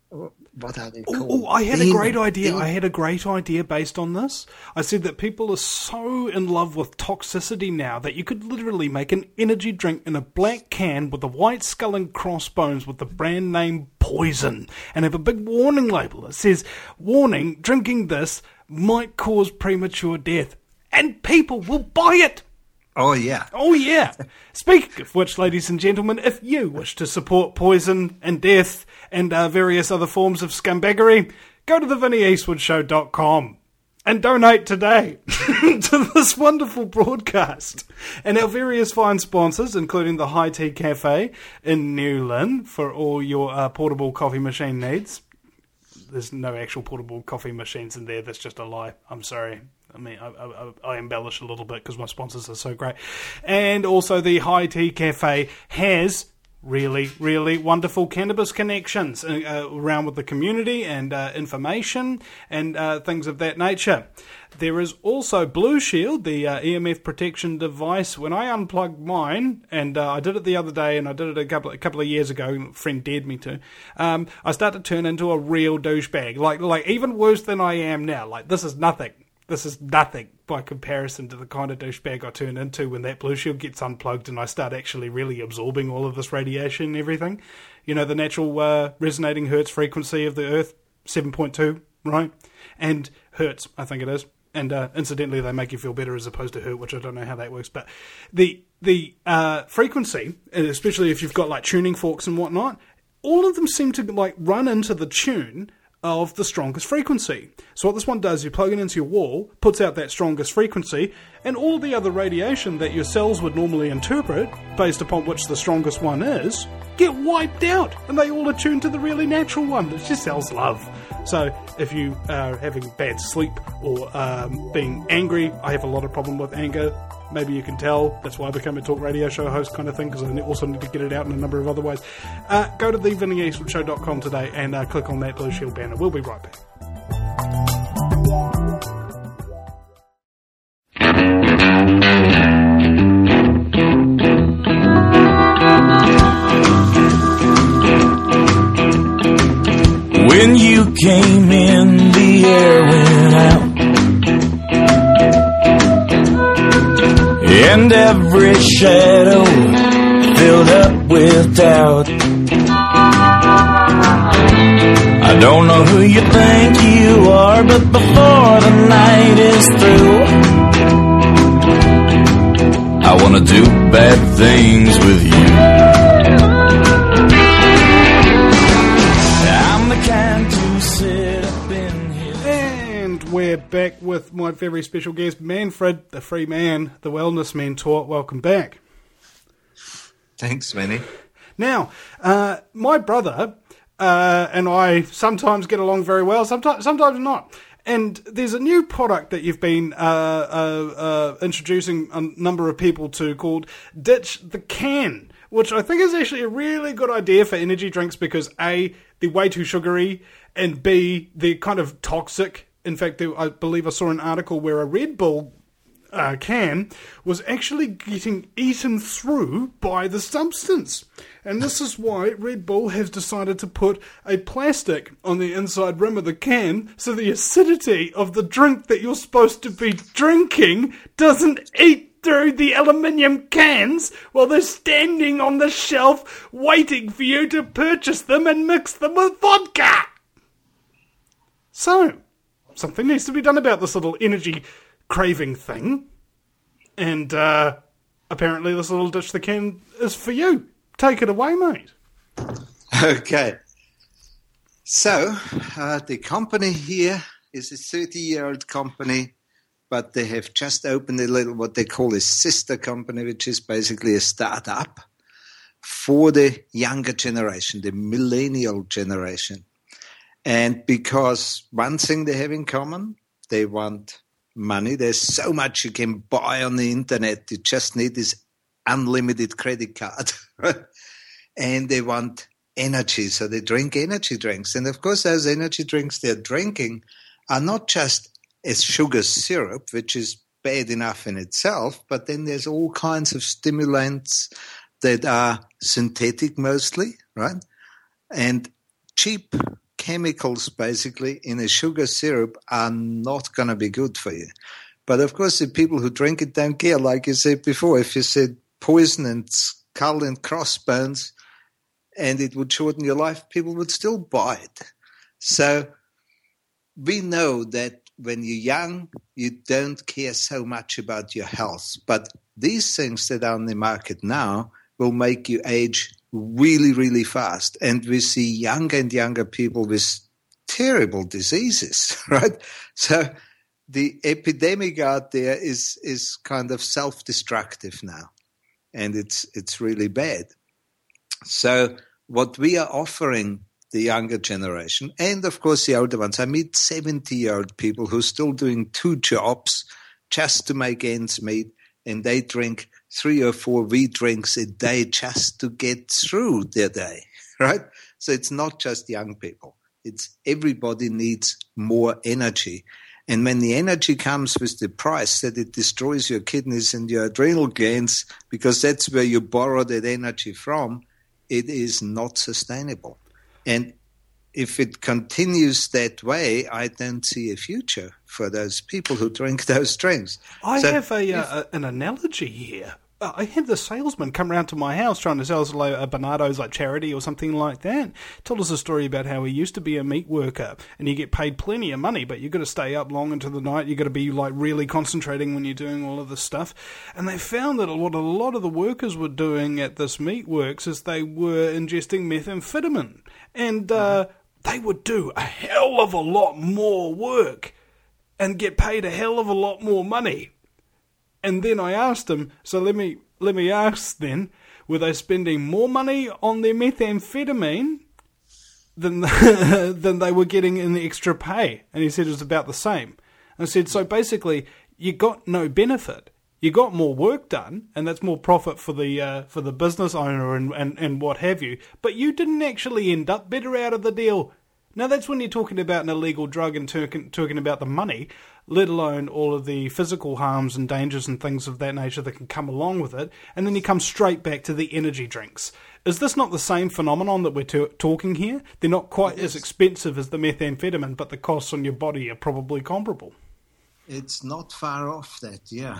What are they called? Oh, I had Demon. a great idea. Demon. I had a great idea based on this. I said that people are so in love with toxicity now that you could literally make an energy drink in a black can with a white skull and crossbones with the brand name Poison and have a big warning label that says, warning, drinking this might cause premature death. And people will buy it. Oh, yeah. Oh, yeah. Speaking of which, ladies and gentlemen, if you wish to support Poison and Death and uh, various other forms of scumbaggery, go to the vinnie eastwood show dot com and donate today to this wonderful broadcast. And our various fine sponsors, including the High Tea Cafe in Newlyn for all your uh, portable coffee machine needs. There's no actual portable coffee machines in there. That's just a lie. I'm sorry. I mean, I, I, I embellish a little bit because my sponsors are so great. And also the High Tea Cafe has really, really wonderful cannabis connections uh, around with the community and uh, information and uh, things of that nature. There is also Blue Shield, the uh, E M F protection device. When I unplugged mine, and uh, I did it the other day, and I did it a couple, a couple of years ago, a friend dared me to, um, I started to turn into a real douchebag. Like, like even worse than I am now. Like, this is nothing. This is nothing by comparison to the kind of douchebag I turn into when that Blue Shield gets unplugged and I start actually really absorbing all of this radiation and everything. You know, the natural uh, resonating hertz frequency of the Earth, seven point two, right? And hertz, I think it is. And uh, incidentally, they make you feel better as opposed to hurt, which I don't know how that works. But the the uh, frequency, especially if you've got like tuning forks and whatnot, all of them seem to like run into the tune of the strongest frequency. So what this one does, you plug it into your wall, puts out that strongest frequency, and all the other radiation that your cells would normally interpret, based upon which the strongest one is, get wiped out, and they all attune to the really natural one. It's just cells love. So if you are having bad sleep or um, being angry, I have a lot of problem with anger. Maybe you can tell. That's why I became a talk radio show host kind of thing, because I also need to get it out in a number of other ways. Uh, go to the vinny eastwood show dot com today and uh, click on that Blue Shield banner. We'll be right back. When you came in, the air went out, and every shadow filled up with doubt. I don't know who you think you are, but before the night is through, I wanna do bad things with you. We're back with my very special guest, Manfred, the free man, the wellness mentor. Welcome back. Thanks, Manny. Now, uh, my brother uh, and I sometimes get along very well, sometimes sometimes not. And there's a new product that you've been uh, uh, uh, introducing a number of people to called Ditch the Can, which I think is actually a really good idea for energy drinks because A, they're way too sugary, and B, they're kind of toxic. In fact, I believe I saw an article where a Red Bull uh, can was actually getting eaten through by the substance. And this is why Red Bull has decided to put a plastic on the inside rim of the can so the acidity of the drink that you're supposed to be drinking doesn't eat through the aluminium cans while they're standing on the shelf waiting for you to purchase them and mix them with vodka. So, something needs to be done about this little energy craving thing. And uh, apparently this little Ditch the Can is for you. Take it away, mate. Okay. So, uh, the company here is a thirty-year-old company, but they have just opened a little, what they call a sister company, which is basically a startup for the younger generation, the millennial generation. And because one thing they have in common, they want money. There's so much you can buy on the internet. You just need this unlimited credit card. And they want energy, so they drink energy drinks. And of course, those energy drinks they're drinking are not just a sugar syrup, which is bad enough in itself, but then there's all kinds of stimulants that are synthetic mostly, right? And cheap chemicals basically in a sugar syrup are not going to be good for you. But of course, the people who drink it don't care. Like you said before, if you said poison and skull and crossbones and it would shorten your life, people would still buy it. So we know that when you're young, you don't care so much about your health. But these things that are on the market now will make you age really, really fast. And we see younger and younger people with terrible diseases, right? So the epidemic out there is is kind of self-destructive now. And it's it's really bad. So what we are offering the younger generation, and of course the older ones, I meet seventy-year-old people who are still doing two jobs just to make ends meet, and they drink three or four wheat drinks a day just to get through their day, right? So it's not just young people. It's everybody needs more energy. And when the energy comes with the price that it destroys your kidneys and your adrenal glands, because that's where you borrow that energy from, it is not sustainable. And if it continues that way, I don't see a future for those people who drink those drinks. I so have a, if, uh, an analogy here. I had the salesman come round to my house trying to sell us a Bernardo's like charity or something like that. Told us a story about how he used to be a meat worker and you get paid plenty of money, but you've got to stay up long into the night. You've got to be like really concentrating when you're doing all of this stuff. And they found that what a lot of the workers were doing at this meat works is they were ingesting methamphetamine. And uh, they would do a hell of a lot more work and get paid a hell of a lot more money. And then I asked him, so let me let me ask then, were they spending more money on their methamphetamine than than they were getting in the extra pay? And he said it was about the same. And I said, so basically, you got no benefit. You got more work done, and that's more profit for the uh, for the business owner and, and, and what have you. But you didn't actually end up better out of the deal. Now, that's when you're talking about an illegal drug and talking, talking about the money, let alone all of the physical harms and dangers and things of that nature that can come along with it. And then you come straight back to the energy drinks. Is this not the same phenomenon that we're t- talking here? They're not quite as expensive as the methamphetamine, but the costs on your body are probably comparable. It's not far off that, yeah.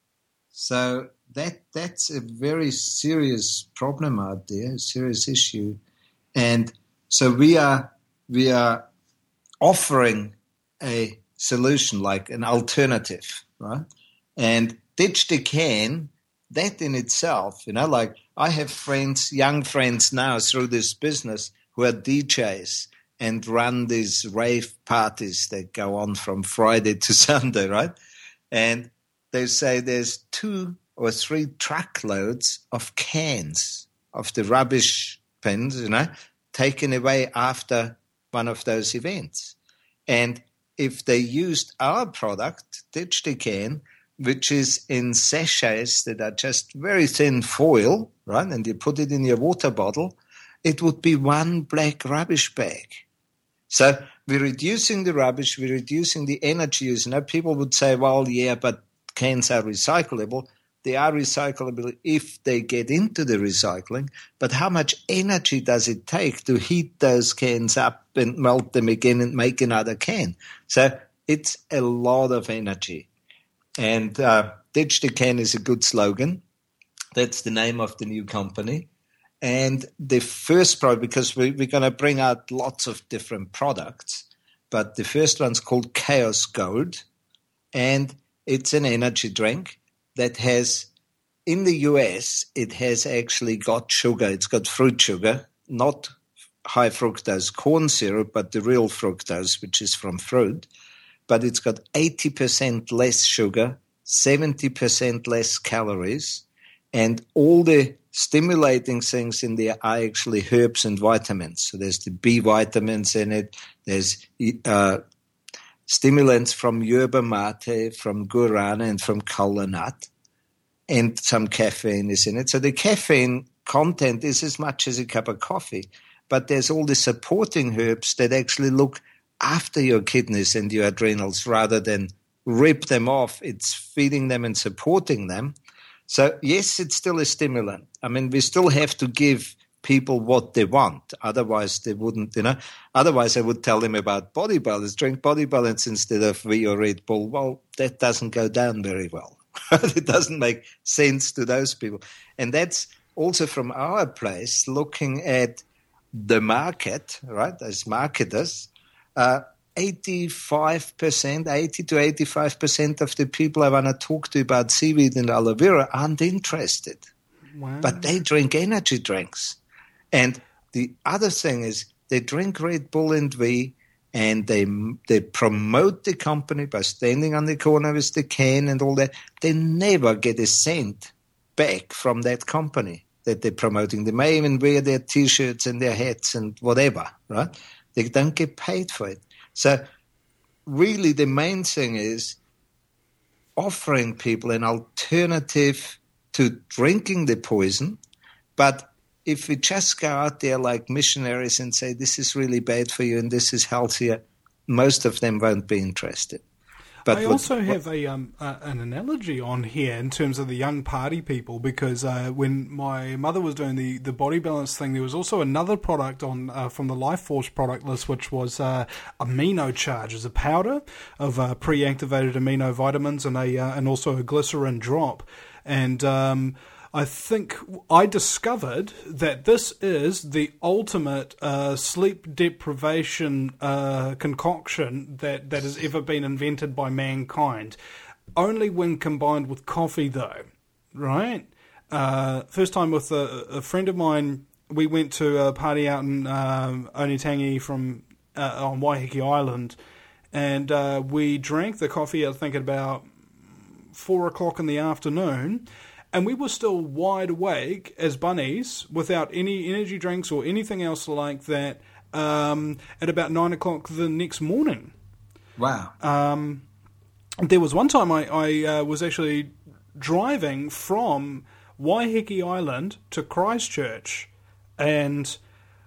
So that that's a very serious problem out there, a serious issue. And so we are we are offering a solution, like an alternative, right? And ditch the can, that in itself, you know, like I have friends, young friends now through this business who are D Js and run these rave parties that go on from Friday to Sunday, right? And they say there's two or three truckloads of cans of the rubbish bins, you know, taken away after one of those events. And if they used our product, Ditch the Can, which is in sachets that are just very thin foil, right, and you put it in your water bottle, it would be one black rubbish bag. So we're reducing the rubbish, we're reducing the energy use. You know, people would say, well, yeah, but cans are recyclable. They are recyclable if they get into the recycling, but how much energy does it take to heat those cans up and melt them again and make another can? So it's a lot of energy. And uh, Ditch the Can is a good slogan. That's the name of the new company. And the first product, because we, we're going to bring out lots of different products, but the first one's called Chaos Gold, and it's an energy drink that has, in the U S, it has actually got sugar. It's got fruit sugar, not high fructose corn syrup, but the real fructose, which is from fruit. But it's got eighty percent less sugar, seventy percent less calories, and all the stimulating things in there are actually herbs and vitamins. So there's the B vitamins in it. There's uh, stimulants from yerba mate, from guarana, and from kola nut, and some caffeine is in it. So the caffeine content is as much as a cup of coffee, but there's all the supporting herbs that actually look after your kidneys and your adrenals rather than rip them off. It's feeding them and supporting them. So yes, it's still a stimulant. I mean, we still have to give people what they want. Otherwise, they wouldn't, you know. Otherwise, I would tell them about body balance. Drink body balance instead of V or Red Bull. Well, that doesn't go down very well. It doesn't make sense to those people. And that's also from our place, looking at the market, right, as marketers, uh, eighty-five percent, eighty to eighty-five percent of the people I want to talk to about seaweed and aloe vera aren't interested. Wow. But they drink energy drinks. And the other thing is they drink Red Bull and V, and they they promote the company by standing on the corner with the can and all that. They never get a cent back from that company that they're promoting. They may even wear their T-shirts and their hats and whatever, right? They don't get paid for it. So really the main thing is offering people an alternative to drinking the poison. But if we just go out there like missionaries and say, this is really bad for you and this is healthier, most of them won't be interested. But I what, also what, have a um, uh, an analogy on here in terms of the young party people, because uh, when my mother was doing the, the body balance thing, there was also another product on uh, from the Life Force product list, which was uh, Amino Charge, as a powder of uh, pre-activated amino vitamins and a uh, and also a glycerin drop. And um, I think I discovered that this is the ultimate uh, sleep deprivation uh, concoction that, that has ever been invented by mankind. Only when combined with coffee, though, right? Uh, first time with a, a friend of mine, we went to a party out in um, Onitangi from uh, on Waiheke Island, and uh, we drank the coffee, I think, at about four o'clock in the afternoon. And we were still wide awake as bunnies without any energy drinks or anything else like that um, at about nine o'clock the next morning. Wow. Um, there was one time I, I uh, was actually driving from Waiheke Island to Christchurch, and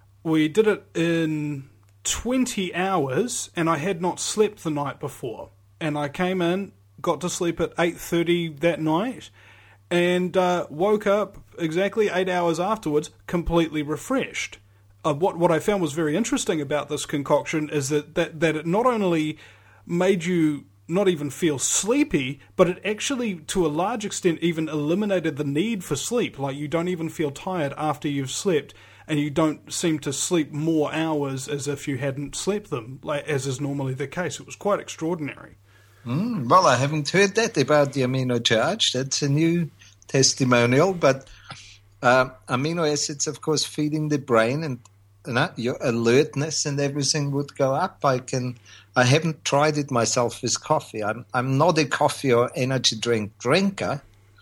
we did it in twenty hours, and I had not slept the night before. And I came in, got to sleep at eight thirty that night, and uh, woke up exactly eight hours afterwards, completely refreshed. Uh, what what I found was very interesting about this concoction is that, that, that it not only made you not even feel sleepy, but it actually, to a large extent, even eliminated the need for sleep. Like, you don't even feel tired after you've slept, and you don't seem to sleep more hours as if you hadn't slept them, like as is normally the case. It was quite extraordinary. Mm, well, I haven't heard that about the amino charge. That's a new testimonial. But uh, amino acids, of course, feeding the brain, and you know, your alertness and everything would go up. I can. I haven't tried it myself with coffee. I'm I'm not a coffee or energy drink drinker,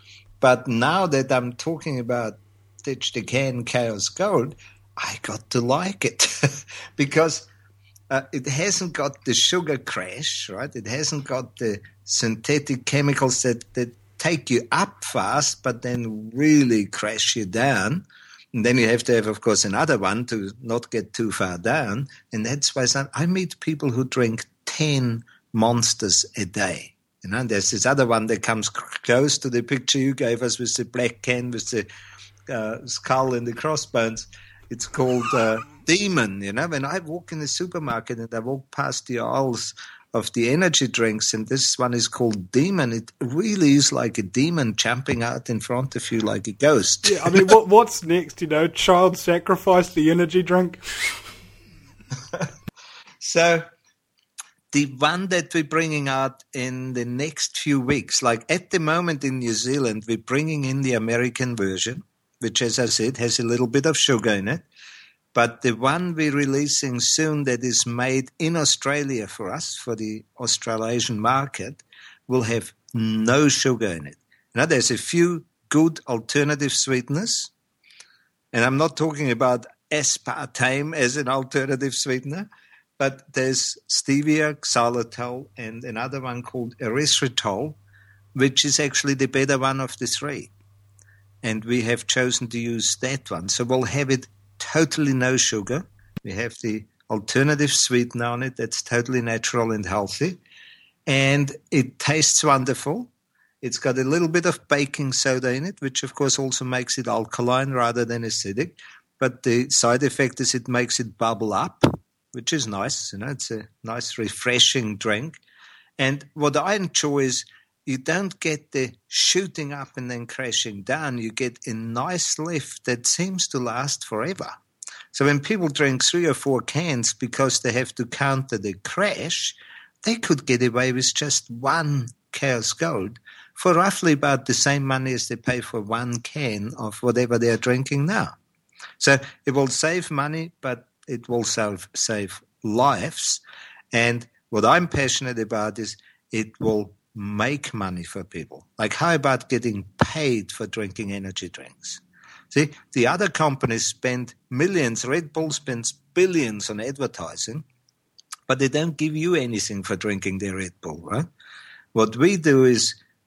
but now that I'm talking about Ditch the Can Chaos Gold, I got to like it because uh, it hasn't got the sugar crash, right? It hasn't got the synthetic chemicals that, that take you up fast but then really crash you down. And then you have to have, of course, another one to not get too far down. And that's why I meet people who drink ten monsters a day. You know, there's this other one that comes close to the picture you gave us with the black can with the uh, skull and the crossbones. It's called uh, Demon. You know, when I walk in the supermarket and I walk past the aisles of the energy drinks, and this one is called Demon, it really is like a demon jumping out in front of you like a ghost. Yeah, I mean, what what's next? You know, child sacrifice the energy drink. So the one that we're bringing out in the next few weeks, like at the moment in New Zealand, we're bringing in the American version, which, as I said, has a little bit of sugar in it. But the one we're releasing soon that is made in Australia for us, for the Australasian market, will have no sugar in it. Now, there's a few good alternative sweeteners, and I'm not talking about aspartame as an alternative sweetener, but there's stevia, xylitol, and another one called erythritol, which is actually the better one of the three. And we have chosen to use that one. So we'll have it totally no sugar. We have the alternative sweetener on it that's totally natural and healthy. And it tastes wonderful. It's got a little bit of baking soda in it, which of course also makes it alkaline rather than acidic. But the side effect is it makes it bubble up, which is nice. You know, it's a nice, refreshing drink. And what I enjoy is you don't get the shooting up and then crashing down. You get a nice lift that seems to last forever. So when people drink three or four cans because they have to counter the crash, they could get away with just one Chaos Gold for roughly about the same money as they pay for one can of whatever they're drinking now. So it will save money, but it will save, save lives. And what I'm passionate about is it will make money for people. Like, how about getting paid for drinking energy drinks? See, the other companies spend millions. Red Bull spends billions on advertising, but they don't give you anything for drinking their Red Bull, right? What we do is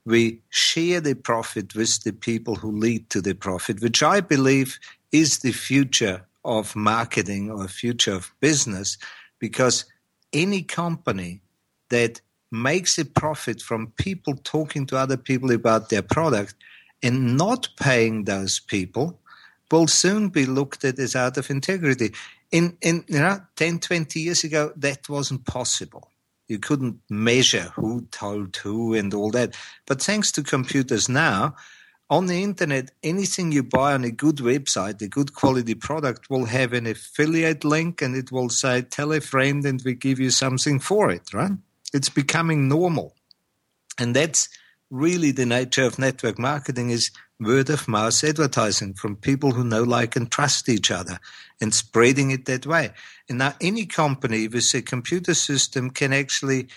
we share the profit with the people who lead to the profit, which I believe is the future of marketing or future of business, because any company that makes a profit from people talking to other people about their product and not paying those people will soon be looked at as out of integrity. In, in you know, ten, twenty years ago, that wasn't possible. You couldn't measure who told who and all that. But thanks to computers now, on the internet, anything you buy on a good website, a good quality product, will have an affiliate link, and it will say, tell a friend and we give you something for it, right? It's becoming normal. And that's really the nature of network marketing, is word of mouth advertising from people who know, like, and trust each other, and spreading it that way. And now any company with a computer system can actually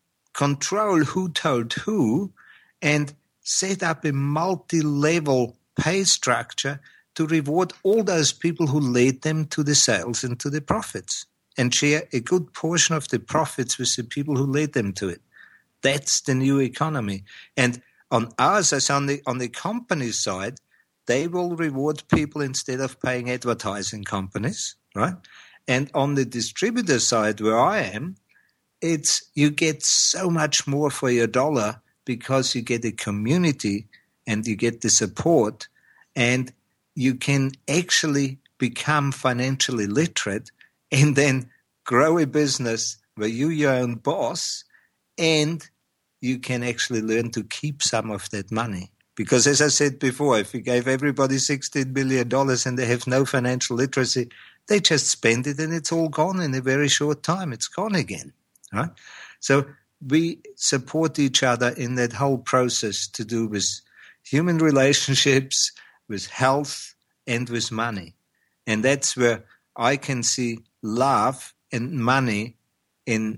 control who told who and set up a multi-level pay structure to reward all those people who led them to the sales and to the profits, and share a good portion of the profits with the people who led them to it. That's the new economy. And on ours, as on the on the company side, they will reward people instead of paying advertising companies, right? And on the distributor side, where I am, it's you get so much more for your dollar, because you get a community and you get the support, and you can actually become financially literate and then grow a business where you're your own boss, and you can actually learn to keep some of that money. Because as I said before, if you gave everybody sixteen billion dollars and they have no financial literacy, they just spend it and it's all gone in a very short time. It's gone again, right? So we support each other in that whole process to do with human relationships, with health, and with money. And that's where I can see love and money in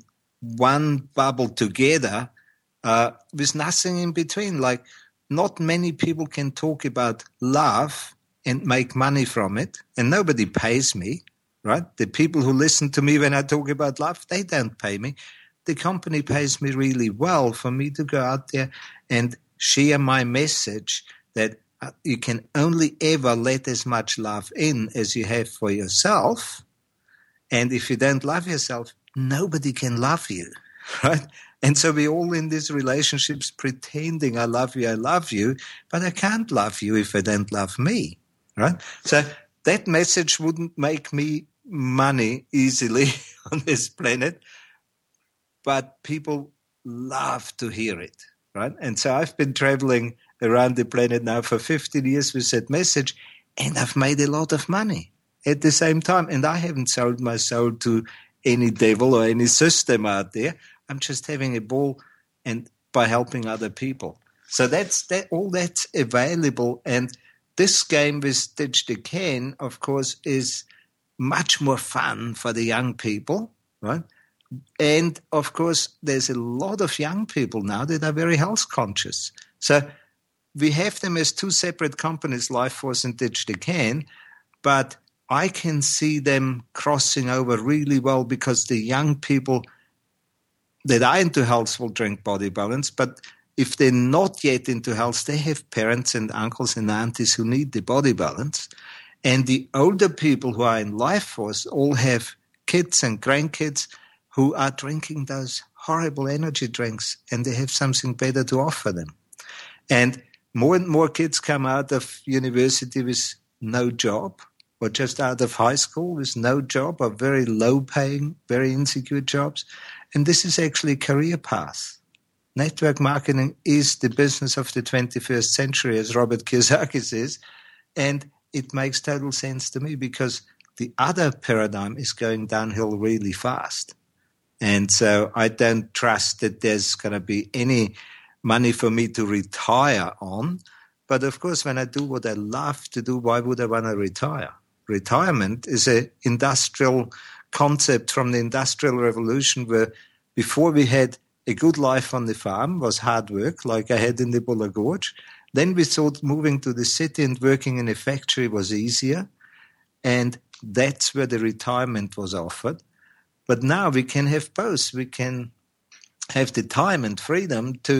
one bubble together, uh, with nothing in between. Like, not many people can talk about love and make money from it, and nobody pays me, right? The people who listen to me when I talk about love, they don't pay me. The company pays me really well for me to go out there and share my message that you can only ever let as much love in as you have for yourself. And if you don't love yourself, nobody can love you, right? And so we're all in these relationships pretending I love you, I love you, but I can't love you if I don't love me, right? So that message wouldn't make me money easily on this planet, but people love to hear it, right? And so I've been traveling around the planet now for fifteen years with that message, and I've made a lot of money at the same time. And I haven't sold my soul to any devil or any system out there. I'm just having a ball and by helping other people. So that's that. All that's available. And this game with DigitCan, of course, is much more fun for the young people, right? And of course, there's a lot of young people now that are very health conscious. So we have them as two separate companies, Lifeforce and DigitCan, but I can see them crossing over really well, because the young people that are into health will drink Body Balance, but if they're not yet into health, they have parents and uncles and aunties who need the Body Balance. And the older people who are in Lifeforce all have kids and grandkids who are drinking those horrible energy drinks, and they have something better to offer them. And more and more kids come out of university with no job, or just out of high school with no job, or very low-paying, very insecure jobs. And this is actually a career path. Network marketing is the business of the twenty-first century, as Robert Kiyosaki says, and it makes total sense to me, because the other paradigm is going downhill really fast. And so I don't trust that there's going to be any money for me to retire on. But of course, when I do what I love to do, why would I want to retire? Retirement is an industrial concept from the Industrial Revolution, where before we had a good life on the farm was hard work, like I had in the Buller Gorge. Then we thought moving to the city and working in a factory was easier, and that's where the retirement was offered. But now we can have both. We can have the time and freedom to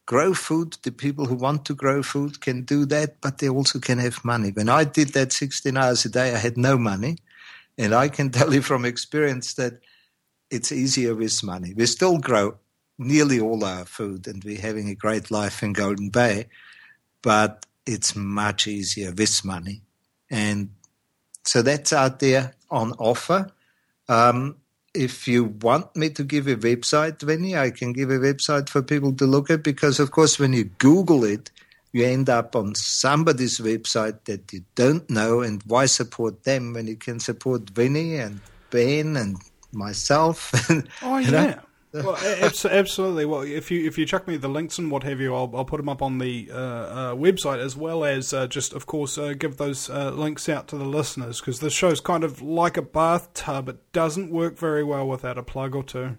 grow food. The people who want to grow food can do that, but they also can have money. When I did that sixteen hours a day, I had no money. And I can tell you from experience that it's easier with money. We still grow nearly all our food, and we're having a great life in Golden Bay, but it's much easier with money. And so that's out there on offer. Um, if you want me to give a website, Vinny, I can give a website for people to look at, because, of course, when you Google it, you end up on somebody's website that you don't know, and why support them when you can support Vinny and Ben and myself? Oh, you yeah. know? Well, abs- absolutely. Well, if you if you chuck me the links and what have you, I'll, I'll put them up on the uh, uh, website, as well as uh, just, of course, uh, give those uh, links out to the listeners, because this show's kind of like a bathtub. It doesn't work very well without a plug or two.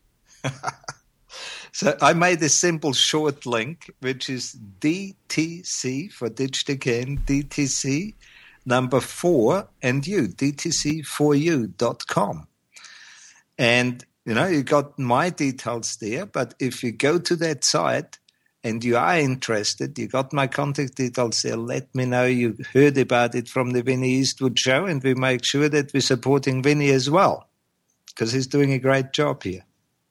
So I made a simple short link, which is D T C for Ditch the Can, D T C number four and you, D T C four U dot com. And, you know, you got my details there, but if you go to that site and you are interested, you got my contact details there, let me know you heard about it from the Vinny Eastwood show, and we make sure that we're supporting Vinny as well, because he's doing a great job here.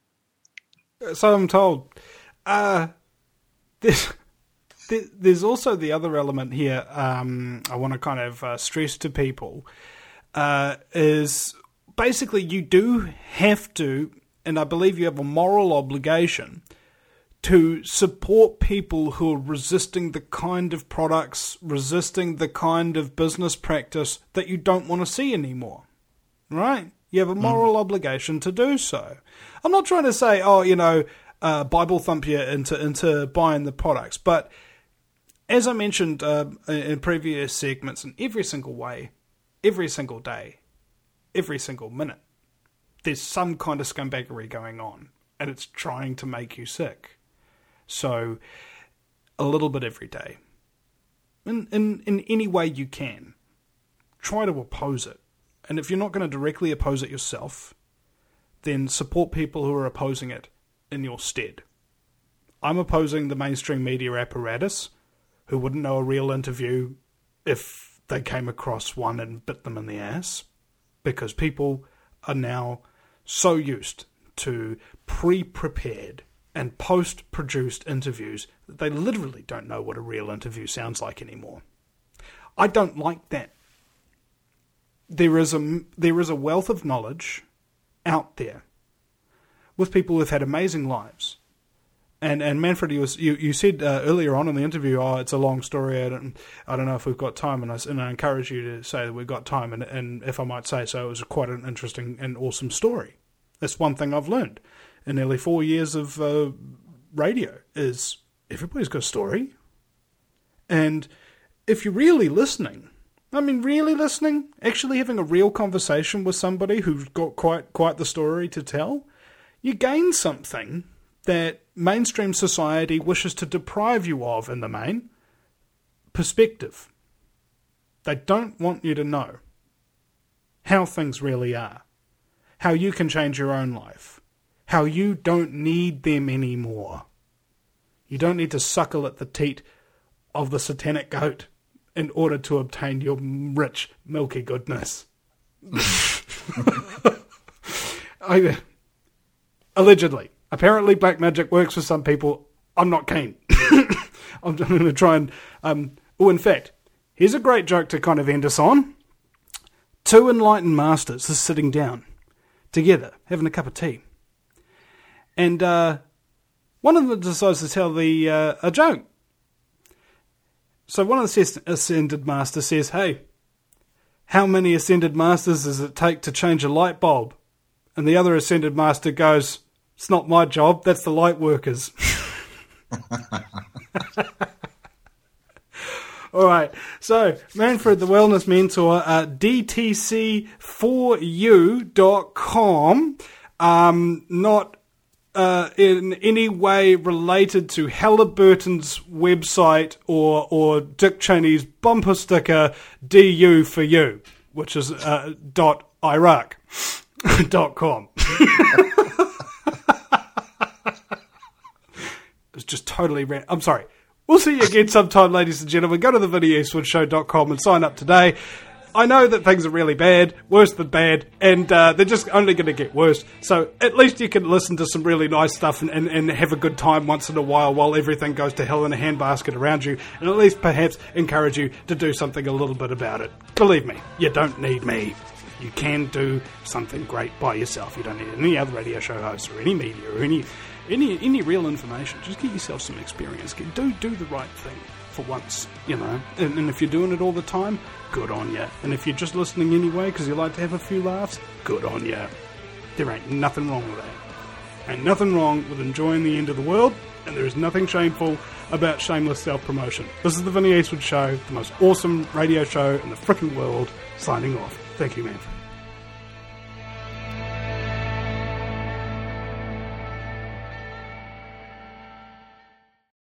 So I'm told. Uh, there's, there's also the other element here um, I want to kind of uh, stress to people uh, is basically you do have to, and I believe you have a moral obligation, to support people who are resisting the kind of products, resisting the kind of business practice that you don't want to see anymore, right? You have a moral mm. obligation to do so. I'm not trying to say, oh, you know, uh, Bible thump you into into buying the products, but as I mentioned uh, in previous segments, in every single way, every single day, every single minute, there's some kind of scumbaggery going on, and it's trying to make you sick. So, a little bit every day, in in in any way you can, try to oppose it. And if you're not going to directly oppose it yourself, then support people who are opposing it in your stead. I'm opposing the mainstream media apparatus, who wouldn't know a real interview if they came across one and bit them in the ass, because people are now so used to pre-prepared and post-produced interviews that they literally don't know what a real interview sounds like anymore. I don't like that. There is a there is a wealth of knowledge out there with people who've had amazing lives. And and Manfred, you you, you said uh, earlier on in the interview, oh, it's a long story. I don't I don't know if we've got time, and I and I encourage you to say that we've got time. And and if I might say so, it was quite an interesting and awesome story. That's one thing I've learned in nearly four years of uh, radio is everybody's got a story. And if you're really listening. I mean, really listening, actually having a real conversation with somebody who's got quite quite the story to tell, you gain something that mainstream society wishes to deprive you of in the main, perspective. They don't want you to know how things really are, how you can change your own life, how you don't need them anymore. You don't need to suckle at the teat of the satanic goat in order to obtain your rich, milky goodness. I, allegedly. Apparently black magic works for some people. I'm not keen. I'm going to try and... Um, oh, in fact, here's a great joke to kind of end us on. Two enlightened masters are sitting down together, having a cup of tea. And uh, one of them decides to tell the uh, a joke. So one of the ascended masters says, hey, how many ascended masters does it take to change a light bulb? And the other ascended master goes, it's not my job, that's the light workers. All right, so Manfred, the Wellness Mentor, uh, D T C four U dot com, um, not Uh, in any way related to Halliburton's website or or Dick Cheney's bumper sticker D U for you, which is uh, dot Iraq dot com. was just totally random. I'm sorry. We'll see you again sometime, ladies and gentlemen. Go to the vinny eastwood show dot com and sign up today. I know that things are really bad, worse than bad, and uh, they're just only going to get worse. So at least you can listen to some really nice stuff and, and, and have a good time once in a while while everything goes to hell in a handbasket around you, and at least perhaps encourage you to do something a little bit about it. Believe me, you don't need me. You can do something great by yourself. You don't need any other radio show hosts or any media or any any any real information. Just get yourself some experience. Get, do do the right thing for once, you know. And, and if you're doing it all the time, good on you. And if you're just listening anyway because you like to have a few laughs, good on you. There ain't nothing wrong with that. Ain't nothing wrong with enjoying the end of the world, and there is nothing shameful about shameless self-promotion. This is the Vinny Eastwood Show, the most awesome radio show in the frickin' world, signing off. Thank you, man.